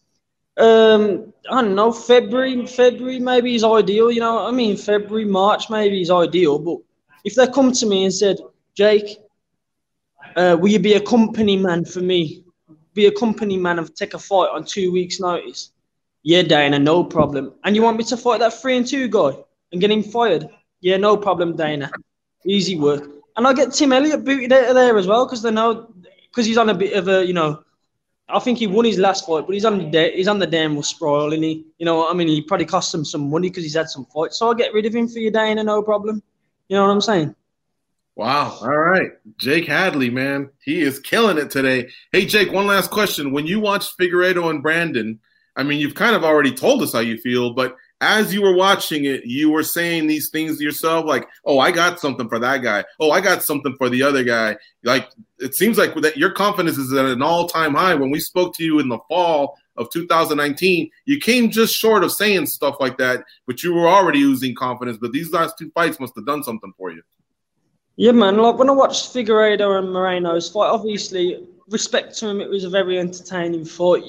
I don't know, February maybe is ideal, you know what I mean? February, March maybe is ideal, but if they come to me and said, Jake, will you be a company man for me? Be a company man and take a fight on 2 weeks' notice? Yeah, Dana, no problem. And you want me to fight that 3-2 guy and get him fired? Yeah, no problem, Dana. Easy work. And I'll get Tim Elliott booted out of there as well because they know... Because he's on a bit of a, I think he won his last fight, but he's on the downward spiral, isn't he? You know what I mean? He probably cost him some money because he's had some fights. So I'll get rid of him for you, Dana, no problem. You know what I'm saying? Wow. All right. Jake Hadley, man. He is killing it today. Hey, Jake, one last question. When you watched Figueiredo and Brandon, I mean, you've kind of already told us how you feel, but as you were watching it, you were saying these things to yourself like, oh, I got something for that guy. Oh, I got something for the other guy. Like, it seems like that your confidence is at an all-time high. When we spoke to you in the fall of 2019, you came just short of saying stuff like that, but you were already oozing confidence. But these last two fights must have done something for you. Yeah, man. Like, when I watched Figueiredo and Moreno's fight, obviously, respect to him, it was a very entertaining fight,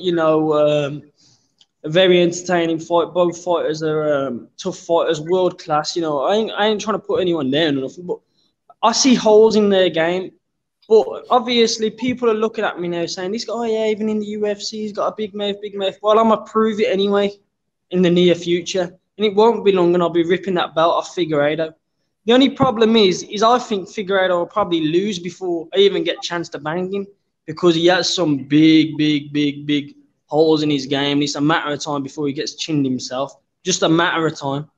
a very entertaining fight. Both fighters are tough fighters, world class. I ain't trying to put anyone down or nothing, but I see holes in their game. But obviously, people are looking at me now saying, this guy, yeah, even in the UFC, he's got a big mouth. Well, I'm going to prove it anyway in the near future. and it won't be long, and I'll be ripping that belt off Figueiredo. The only problem is I think Figueiredo will probably lose before I even get a chance to bang him, because he has some big holes in his game. It's a matter of time before he gets chinned himself. Just a matter of time.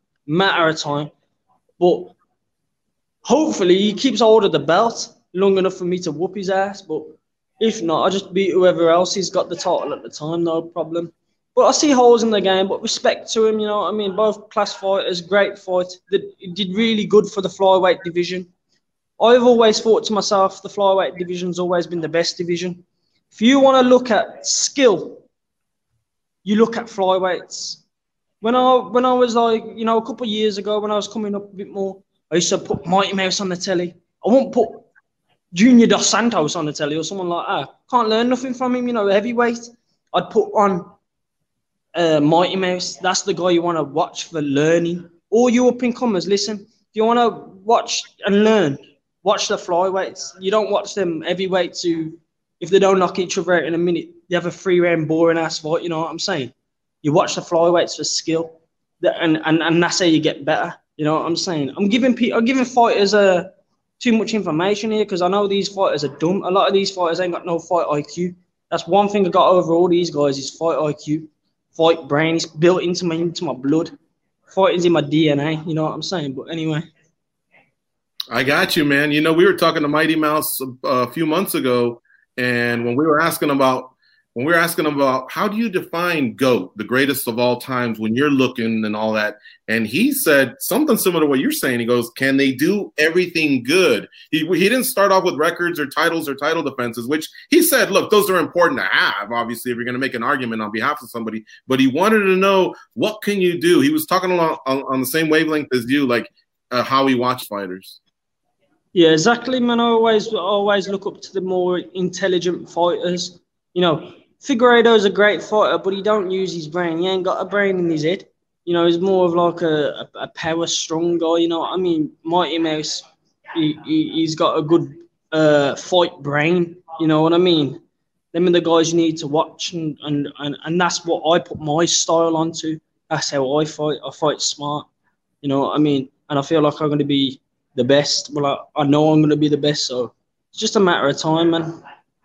But hopefully he keeps hold of the belt long enough for me to whoop his ass. But if not, I'll just beat whoever else he's got the title at the time, no problem. But I see holes in the game, but respect to him, you know what I mean? Both class fighters, great fight. They did really good for the flyweight division. I've always thought to myself, the flyweight division's always been the best division. If you want to look at skill, you look at flyweights. When I was like, you know, a couple of years ago when I was coming up a bit more, I used to put Mighty Mouse on the telly. I won't put Junior Dos Santos on the telly or someone like that. Can't learn nothing from him, you know, heavyweight. I'd put on Mighty Mouse. That's the guy you want to watch for learning. All you up-and-comers, listen, if you want to watch and learn, watch the flyweights. You don't watch them heavyweights who, if they don't knock each other out in a minute, they have a 3-round boring-ass fight, you know what I'm saying? You watch the flyweights for skill, and that's how you get better, you know what I'm saying? I'm giving fighters too much information here, because I know these fighters are dumb. A lot of these fighters ain't got no fight IQ. That's one thing I got over all these guys is fight IQ. Fight brain. It's built into my blood. Fighting's in my DNA. You know what I'm saying? But anyway. I got you, man. You know, we were talking to Mighty Mouse a few months ago, and when we were asking about how do you define GOAT, the greatest of all times, when you're looking and all that, and he said something similar to what you're saying. He goes, can they do everything good? He didn't start off with records or titles or title defenses, which he said, look, those are important to have, obviously, if you're going to make an argument on behalf of somebody. But he wanted to know, what can you do? He was talking along on the same wavelength as you, like how he watched fighters. Yeah, exactly, man. I always look up to the more intelligent fighters. You know, Figueiredo's a great fighter, but he don't use his brain. He ain't got a brain in his head. You know, he's more of like a power strong guy. You know what I mean? Mighty Mouse, he's got a good fight brain. You know what I mean? Them are the guys you need to watch, and that's what I put my style onto. That's how I fight. I fight smart. You know what I mean? And I feel like I'm going to be the best. Well, I know I'm going to be the best, so it's just a matter of time, man.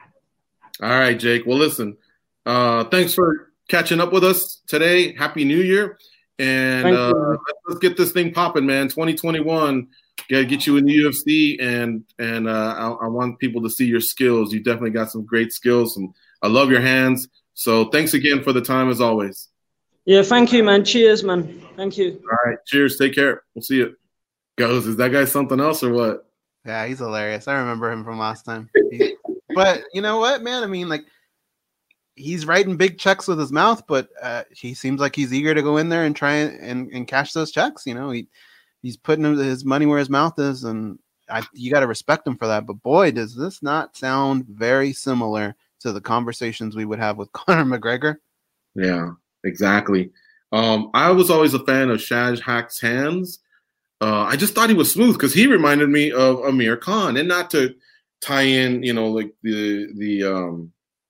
All right, Jake. Well, listen, thanks for catching up with us today. Happy New Year. And let's get this thing popping, man. 2021, got to get you in the UFC, and I want people to see your skills. You definitely got some great skills, and I love your hands. So thanks again for the time, as always. Yeah, thank you, man. Cheers, man. Thank you. All right, cheers. Take care. We'll see you. Goes, is that guy something else or what? Yeah, he's hilarious. I remember him from last time. But you know what, man? I mean, like, he's writing big checks with his mouth, but he seems like he's eager to go in there and try and cash those checks. You know, he's putting his money where his mouth is, and you got to respect him for that. But boy, does this not sound very similar to the conversations we would have with Conor McGregor. Yeah, exactly. I was always a fan of Shad Hack's hands. I just thought he was smooth because he reminded me of Amir Khan, and not to tie in, you know, like the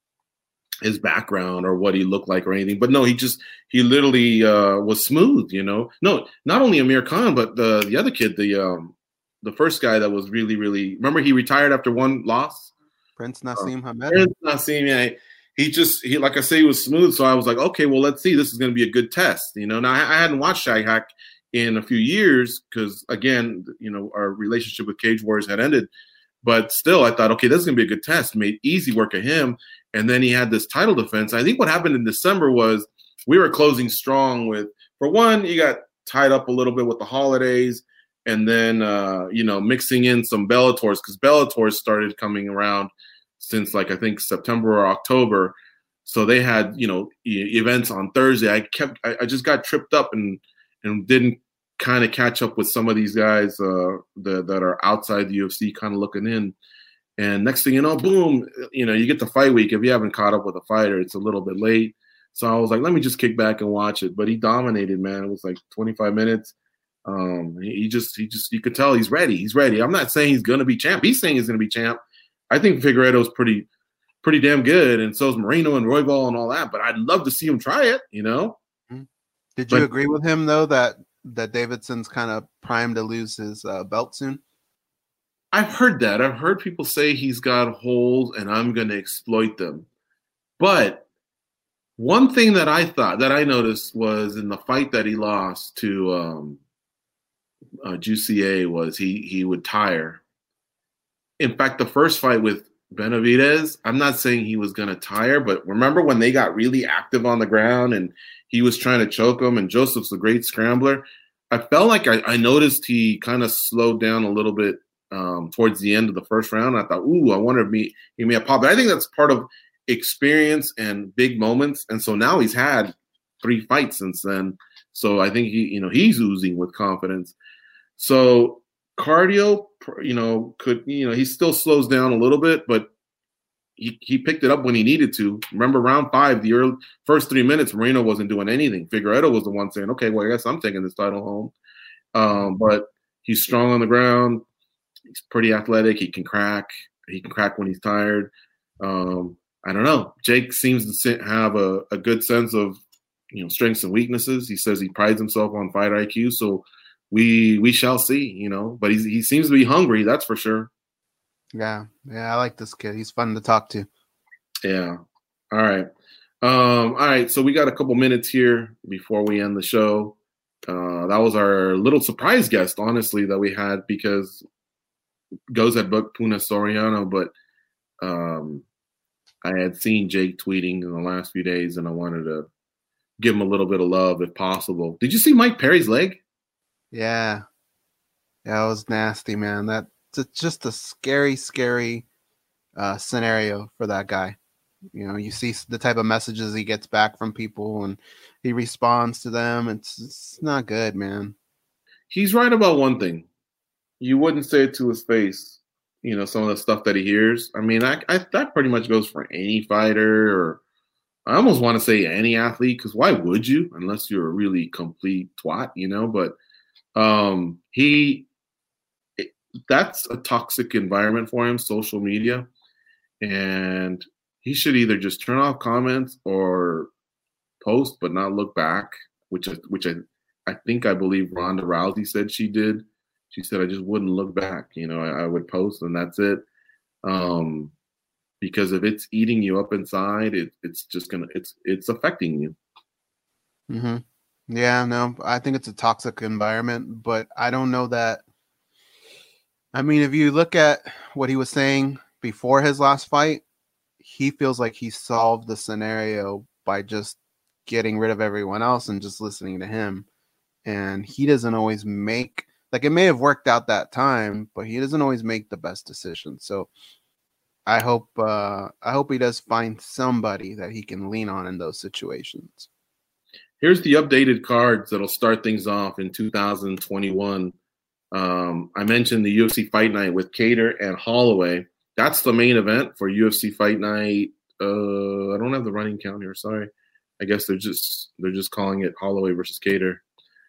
his background or what he looked like or anything, but no, he literally was smooth, you know. No, not only Amir Khan, but the other kid, the first guy that was really, really, remember he retired after one loss? Prince Nassim Hamed. Prince Nassim, yeah. He like I say, he was smooth. So I was like, okay, well, let's see. This is going to be a good test, you know. Now I hadn't watched Shad Hack in a few years because, again, you know, our relationship with Cage Warriors had ended. But still, I thought, okay, this is going to be a good test. Made easy work of him. And then he had this title defense. I think what happened in December was we were closing strong with, for one, you got tied up a little bit with the holidays, and then, you know, mixing in some Bellators, because Bellators started coming around since, like, I think September or October. So they had, you know, events on Thursday. I just got tripped up and didn't kind of catch up with some of these guys that are outside the UFC kind of looking in. And next thing you know, boom, you know, you get to fight week. If you haven't caught up with a fighter, it's a little bit late. So I was like, let me just kick back and watch it. But he dominated, man. It was like 25 minutes. He just, you could tell he's ready. He's ready. I'm not saying he's going to be champ. He's saying he's going to be champ. I think Figueiredo's pretty damn good. And so is Moreno and Royval and all that. But I'd love to see him try it, you know? Did you agree with him though that Davidson's kind of primed to lose his belt soon? I've heard that. I've heard people say he's got holes and I'm going to exploit them. But one thing that I noticed was in the fight that he lost to Jussier was he would tire. In fact, the first fight with Benavidez, I'm not saying he was going to tire, but remember when they got really active on the ground and he was trying to choke him, and Joseph's a great scrambler. I felt like I noticed he kind of slowed down a little bit towards the end of the first round. I thought, I wonder if he may have popped. But I think that's part of experience and big moments. And so now he's had 3 fights since then. So I think he's oozing with confidence. So cardio, he still slows down a little bit, but he picked it up when he needed to. Remember round 5, the first 3 minutes, Moreno wasn't doing anything. Figueiredo was the one saying, okay, well, I guess I'm taking this title home. But he's strong on the ground. He's pretty athletic. He can crack. He can crack when he's tired. I don't know. Jake seems to have a good sense of, strengths and weaknesses. He says he prides himself on fight IQ. So we shall see, but he seems to be hungry. That's for sure. Yeah. I like this kid. He's fun to talk to. Yeah. All right. All right. So we got a couple minutes here before we end the show. That was our little surprise guest, honestly, that we had because Goes had booked Puna Soriano, but I had seen Jake tweeting in the last few days, and I wanted to give him a little bit of love if possible. Did you see Mike Perry's leg? Yeah. Yeah, it was nasty, man. That's just a scary scenario for that guy. You see the type of messages he gets back from people, and he responds to them. It's not good, man. He's right about one thing. You wouldn't say it to his face, some of the stuff that he hears. I mean, that pretty much goes for any fighter, or I almost want to say any athlete, because why would you, unless you're a really complete twat, But that's a toxic environment for him, social media, and he should either just turn off comments or post but not look back, which I believe Ronda Rousey said she did. She said, I just wouldn't look back. I would post and that's it. Because if it's eating you up inside, it's affecting you. Mm-hmm. Yeah, no, I think it's a toxic environment, but I don't know that. I mean, if you look at what he was saying before his last fight, he feels like he solved the scenario by just getting rid of everyone else and just listening to him. And he doesn't always make, it may have worked out that time, but he doesn't always make the best decisions. So I hope he does find somebody that he can lean on in those situations. Here's the updated cards that'll start things off in 2021. I mentioned the UFC Fight Night with Kattar and Holloway. That's the main event for UFC Fight Night. I don't have the running count here. Sorry. I guess they're just calling it Holloway versus Kattar.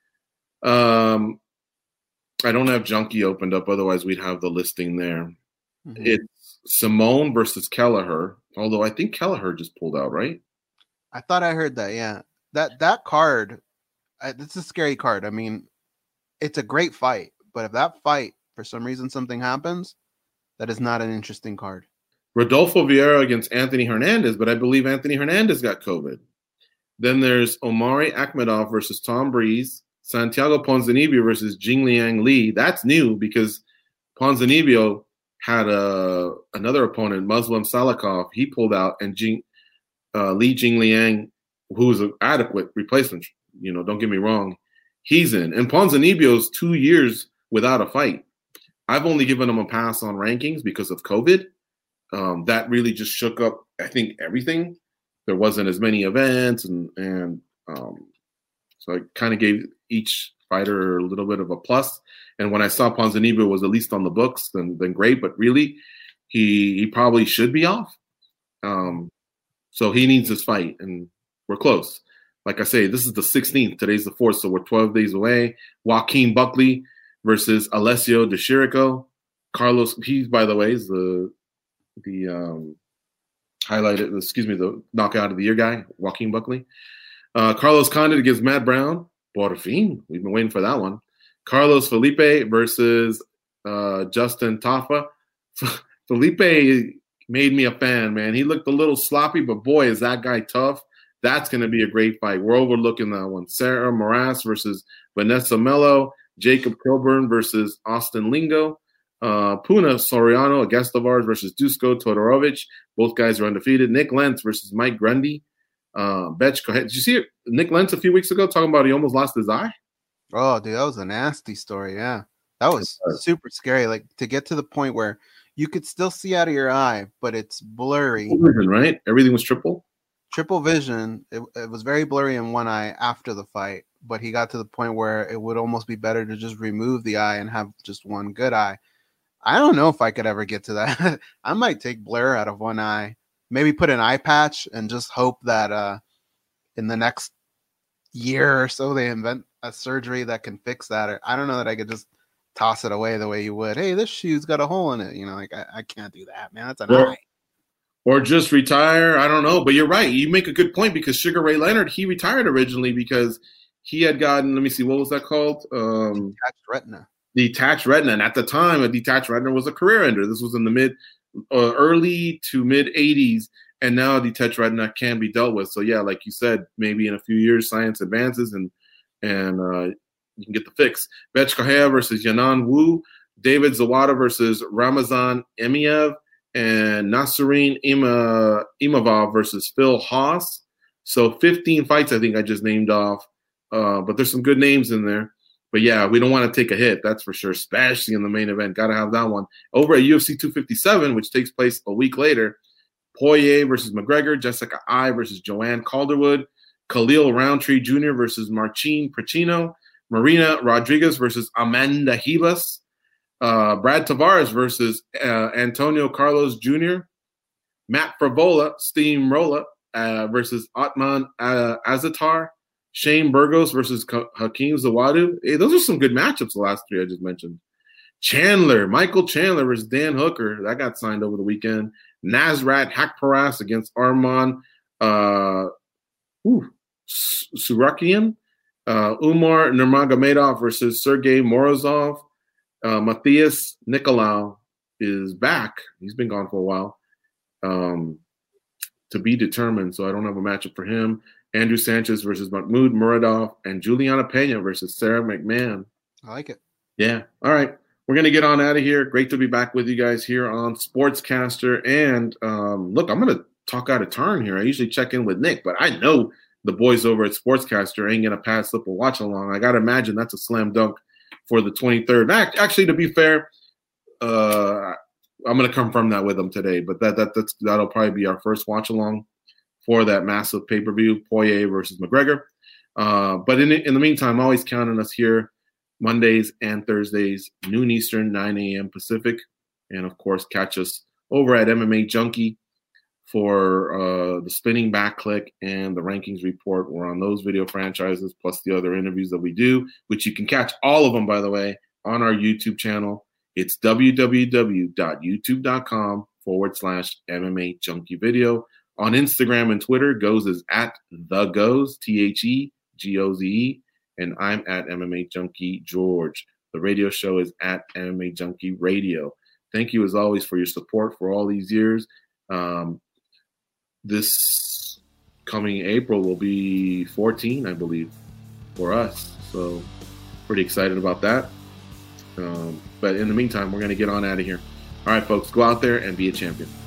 I don't have Junkie opened up. Otherwise, we'd have the listing there. Mm-hmm. It's Simone versus Kelleher. Although I think Kelleher just pulled out, right? I thought I heard that. Yeah, that card. It's a scary card. I mean, it's a great fight, but if that fight for some reason something happens, that is not an interesting card. Rodolfo Vieira against Anthony Hernandez, but I believe Anthony Hernandez got COVID. Then there's Omari Akhmedov versus Tom Breeze. Santiago Ponzinibbio versus Jingliang Li. That's new because Ponzinibbio had another opponent, Muslim Salikov. He pulled out, and Li Jingliang, who is an adequate replacement, don't get me wrong, he's in. And Ponzinibbio's 2 years without a fight. I've only given him a pass on rankings because of COVID. That really just shook up, I think, everything. There wasn't as many events, and so I kind of gave each fighter a little bit of a plus. And when I saw Ponzinibbio was at least on the books, then great. But really, he probably should be off. So he needs this fight, and we're close. Like I say, this is the 16th. Today's the 4th, so we're 12 days away. Joaquin Buckley versus Alessio De Chirico. Carlos, he, by the way, is the knockout of the year guy, Joaquin Buckley. Carlos Condit against Matt Brown. Por fin. We've been waiting for that one. Carlos Felipe versus Justin Tafa. Felipe made me a fan, man. He looked a little sloppy, but boy, is that guy tough. That's going to be a great fight. We're overlooking that one. Sarah Moras versus Vanessa Mello. Jacob Kilburn versus Austin Lingo. Puna Soriano, a guest of ours, versus Dusko Todorovic. Both guys are undefeated. Nick Lentz versus Mike Grundy. Betch, go ahead. Did you see Nick Lentz a few weeks ago talking about he almost lost his eye? Oh, dude, that was a nasty story. Yeah, that was super scary. Like, to get to the point where you could still see out of your eye, but it's blurry. Triple vision, right? Everything was triple vision. It was very blurry in one eye after the fight, but he got to the point where it would almost be better to just remove the eye and have just one good eye. I don't know if I could ever get to that. I might take blur out of one eye, maybe put an eye patch, and just hope that in the next year or so they invent a surgery that can fix that. Or I don't know that I could just toss it away the way you would. Hey, this shoe's got a hole in it. Like I can't do that, man. That's an eye. Or just retire. I don't know. But you're right. You make a good point because Sugar Ray Leonard, he retired originally because he had gotten, let me see, what was that called? Detached retina. Detached retina. And at the time, a detached retina was a career ender. This was in the early to mid 80s. And now detached retina can be dealt with. So yeah, like you said, maybe in a few years, science advances and you can get the fix. Betch Correa versus Yanan Wu. David Zawada versus Ramazan Emiev. And Nasserine Imavov versus Phil Haas. So 15 fights, I think I just named off. But there's some good names in there. But yeah, we don't want to take a hit, that's for sure, especially in the main event. Got to have that one. Over at UFC 257, which takes place a week later, Poirier versus McGregor, Jessica Ai versus Joanne Calderwood, Khalil Roundtree Jr. versus Marcin Pacino, Marina Rodriguez versus Amanda Ribas, Brad Tavares versus Antonio Carlos Jr., Matt Favola, Steamroller versus Atman Azatar, Shane Burgos versus Hakeem Zawadu. Hey, those are some good matchups, the last three I just mentioned. Michael Chandler versus Dan Hooker. That got signed over the weekend. Nasrat Hakparas against Arman Surakian. Umar Nurmagomedov versus Sergey Morozov. Matthias Nicolau is back. He's been gone for a while. To be determined, so I don't have a matchup for him. Andrew Sanchez versus Mahmoud Muradov, and Juliana Pena versus Sarah McMahon. I like it. Yeah. All right. We're going to get on out of here. Great to be back with you guys here on Sportscaster. And look, I'm going to talk out of turn here. I usually check in with Nick, but I know the boys over at Sportscaster ain't going to pass up a watch along. I got to imagine that's a slam dunk for the 23rd. Actually, to be fair, I'm going to confirm that with them today, but that'll probably be our first watch along for that massive pay-per-view, Poirier versus McGregor. But in the meantime, always count on us here Mondays and Thursdays, noon Eastern, 9 a.m. Pacific. And, of course, catch us over at MMA Junkie for the Spinning Back Click and the Rankings Report. We're on those video franchises, plus the other interviews that we do, which you can catch all of them, by the way, on our YouTube channel. It's www.youtube.com/MMA Junkie Video. On Instagram and Twitter, Goze is at TheGoze, TheGoze, and I'm at MMA Junkie George. The radio show is at MMA Junkie Radio. Thank you, as always, for your support for all these years. This coming April will be 14, I believe, for us. So pretty excited about that. But in the meantime, we're going to get on out of here. All right, folks, go out there and be a champion.